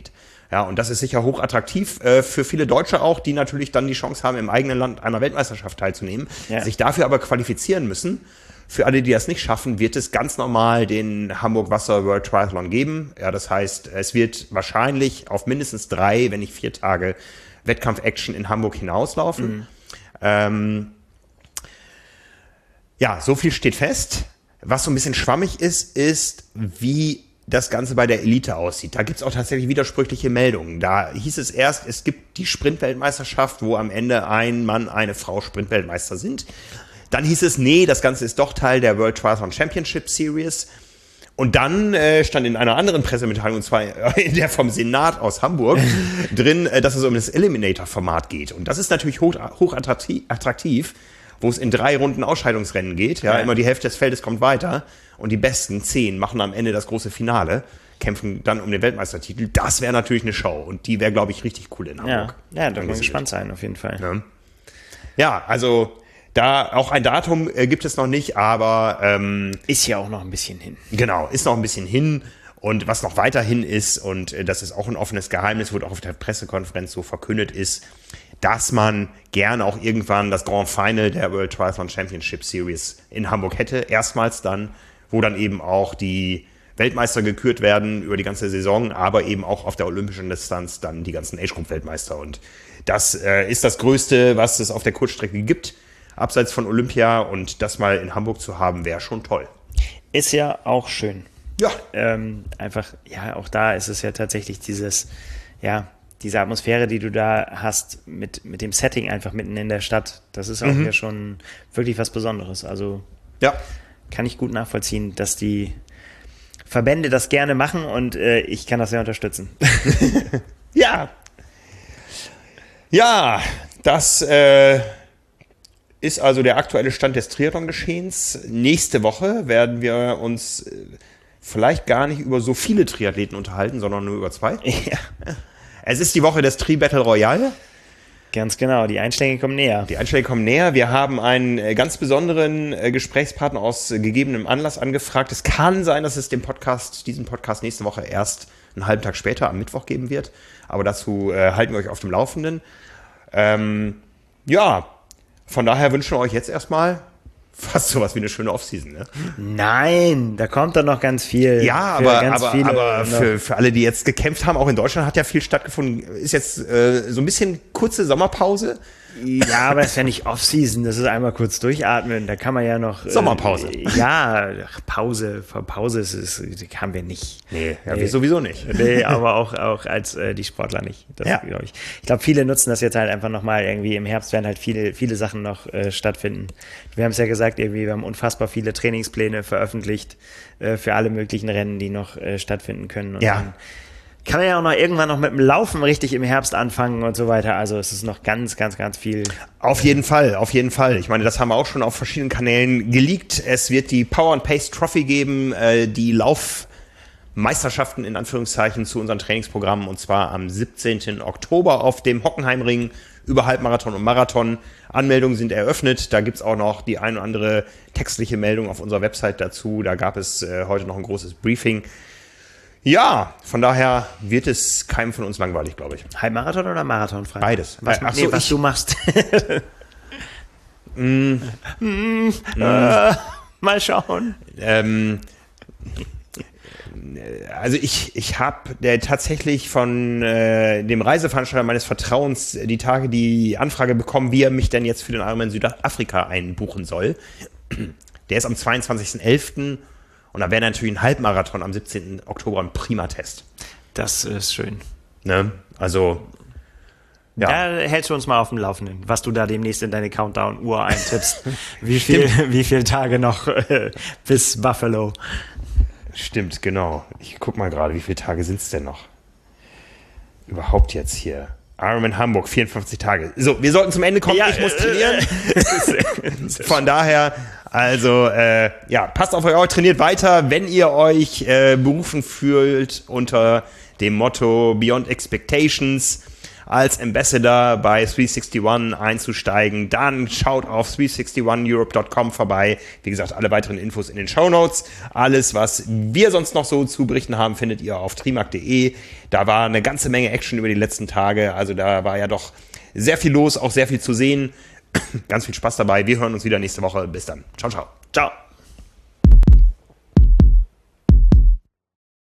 Ja, und das ist sicher hochattraktiv äh, für viele Deutsche auch, die natürlich dann die Chance haben, im eigenen Land einer Weltmeisterschaft teilzunehmen, ja. sich dafür aber qualifizieren müssen. Für alle, die das nicht schaffen, wird es ganz normal den Hamburg Wasser World Triathlon geben. Ja, das heißt, es wird wahrscheinlich auf mindestens drei, wenn nicht vier Tage Wettkampf-Action in Hamburg hinauslaufen. Mhm. Ähm, ja, so viel steht fest. Was so ein bisschen schwammig ist, ist, wie das Ganze bei der Elite aussieht. Da gibt's auch tatsächlich widersprüchliche Meldungen. Da hieß es erst, es gibt die Sprintweltmeisterschaft, wo am Ende ein Mann, eine Frau Sprintweltmeister sind. Dann hieß es, nee, das Ganze ist doch Teil der World Triathlon Championship Series. Und dann äh, stand in einer anderen Pressemitteilung, und zwar in der vom Senat aus Hamburg, drin, äh, dass es um das Eliminator-Format geht. Und das ist natürlich hoch, hoch attraktiv, attraktiv, wo es in drei Runden Ausscheidungsrennen geht. Ja, ja, immer die Hälfte des Feldes kommt weiter. Und die besten zehn machen am Ende das große Finale, kämpfen dann um den Weltmeistertitel. Das wäre natürlich eine Show. Und die wäre, glaube ich, richtig cool in Hamburg. Ja, ja, da muss man gespannt sein, auf jeden Fall. Ja, ja, also da auch ein Datum äh, gibt es noch nicht, aber ähm, ist ja auch noch ein bisschen hin. Genau, ist noch ein bisschen hin. Und was noch weiterhin ist, und äh, das ist auch ein offenes Geheimnis, wurde auch auf der Pressekonferenz so verkündet, ist, dass man gerne auch irgendwann das Grand Final der World Triathlon Championship Series in Hamburg hätte. Erstmals dann, wo dann eben auch die Weltmeister gekürt werden über die ganze Saison, aber eben auch auf der olympischen Distanz dann die ganzen Age-Group-Weltmeister. Und das äh, ist das Größte, was es auf der Kurzstrecke gibt, abseits von Olympia. Und das mal in Hamburg zu haben, wäre schon toll. Ist ja auch schön. Ja. Ähm, einfach, ja, auch da ist es ja tatsächlich dieses, ja, diese Atmosphäre, die du da hast, mit, mit dem Setting einfach mitten in der Stadt, das ist auch mhm. ja schon wirklich was Besonderes. Also ja. kann ich gut nachvollziehen, dass die Verbände das gerne machen und äh, ich kann das sehr unterstützen. Ja. Ja, das äh, ist also der aktuelle Stand des Triathlon-Geschehens. Nächste Woche werden wir uns äh, vielleicht gar nicht über so viele Triathleten unterhalten, sondern nur über zwei. Ja. Es ist die Woche des Tri-Battle Royale. Ganz genau, die Einschläge kommen näher. Die Einschläge kommen näher. Wir haben einen äh, ganz besonderen äh, Gesprächspartner aus äh, gegebenem Anlass angefragt. Es kann sein, dass es den Podcast, diesen Podcast nächste Woche erst einen halben Tag später am Mittwoch geben wird. Aber dazu äh, halten wir euch auf dem Laufenden. Ähm, ja, von daher wünschen wir euch jetzt erstmal fast sowas wie eine schöne Offseason, ne? Nein, da kommt dann noch ganz viel. Ja, aber, aber, aber für, für alle, die jetzt gekämpft haben, auch in Deutschland hat ja viel stattgefunden. Ist jetzt äh, so ein bisschen kurze Sommerpause. Ja, aber das ist ja nicht Off-Season, das ist einmal kurz durchatmen, da kann man ja noch... Sommerpause. Äh, ja, Pause, Pause ist es, die haben wir nicht. Nee, ja, nee. Wir sowieso nicht. Nee, aber auch, auch als äh, die Sportler nicht. Das, ja. glaub ich ich glaube, viele nutzen das jetzt halt einfach nochmal irgendwie, im Herbst werden halt viele, viele Sachen noch äh, stattfinden. Wir haben es ja gesagt, irgendwie, wir haben unfassbar viele Trainingspläne veröffentlicht äh, für alle möglichen Rennen, die noch äh, stattfinden können. Und ja. dann kann man ja auch noch irgendwann noch mit dem Laufen richtig im Herbst anfangen und so weiter. Also es ist noch ganz, ganz, ganz viel. Auf jeden Fall, auf jeden Fall. Ich meine, das haben wir auch schon auf verschiedenen Kanälen geleakt. Es wird die Power and Pace Trophy geben, äh, die Laufmeisterschaften in Anführungszeichen zu unseren Trainingsprogrammen, und zwar am siebzehnten Oktober auf dem Hockenheimring über Halbmarathon und Marathon. Anmeldungen sind eröffnet. Da gibt's auch noch die ein oder andere textliche Meldung auf unserer Website dazu. Da gab es äh, heute noch ein großes Briefing. Ja, von daher wird es keinem von uns langweilig, glaube ich. Halbmarathon oder Marathon, Frank? Beides. Was, Ach nee, so, was ich, du machst. mm, mm, äh, mal schauen. Ähm, also ich, ich habe tatsächlich von äh, dem Reiseveranstalter meines Vertrauens die Tage die Anfrage bekommen, wie er mich denn jetzt für den Ironman Südafrika einbuchen soll. Der ist am zweiundzwanzigsten elften Und da wäre natürlich ein Halbmarathon am siebzehnten Oktober ein prima Test. Das ist schön. Ne? Also, ja. Da hältst du uns mal auf dem Laufenden, was du da demnächst in deine Countdown-Uhr eintippst. wie, viel, wie viele Tage noch äh, bis Buffalo? Stimmt, genau. Ich guck mal gerade, wie viele Tage sind es denn noch? Überhaupt jetzt hier. Ironman Hamburg, vierundfünfzig Tage. So, wir sollten zum Ende kommen. Ja, ich muss trainieren. Äh, Von daher, also, äh, ja, passt auf euch auf, trainiert weiter. Wenn ihr euch äh, berufen fühlt unter dem Motto Beyond Expectations, als Ambassador bei three sixty-one einzusteigen, dann schaut auf three sixty-one europe dot com vorbei. Wie gesagt, alle weiteren Infos in den Shownotes. Alles, was wir sonst noch so zu berichten haben, findet ihr auf trimark punkt de. Da war eine ganze Menge Action über die letzten Tage. Also da war ja doch sehr viel los, auch sehr viel zu sehen. Ganz viel Spaß dabei. Wir hören uns wieder nächste Woche. Bis dann. Ciao, ciao. Ciao.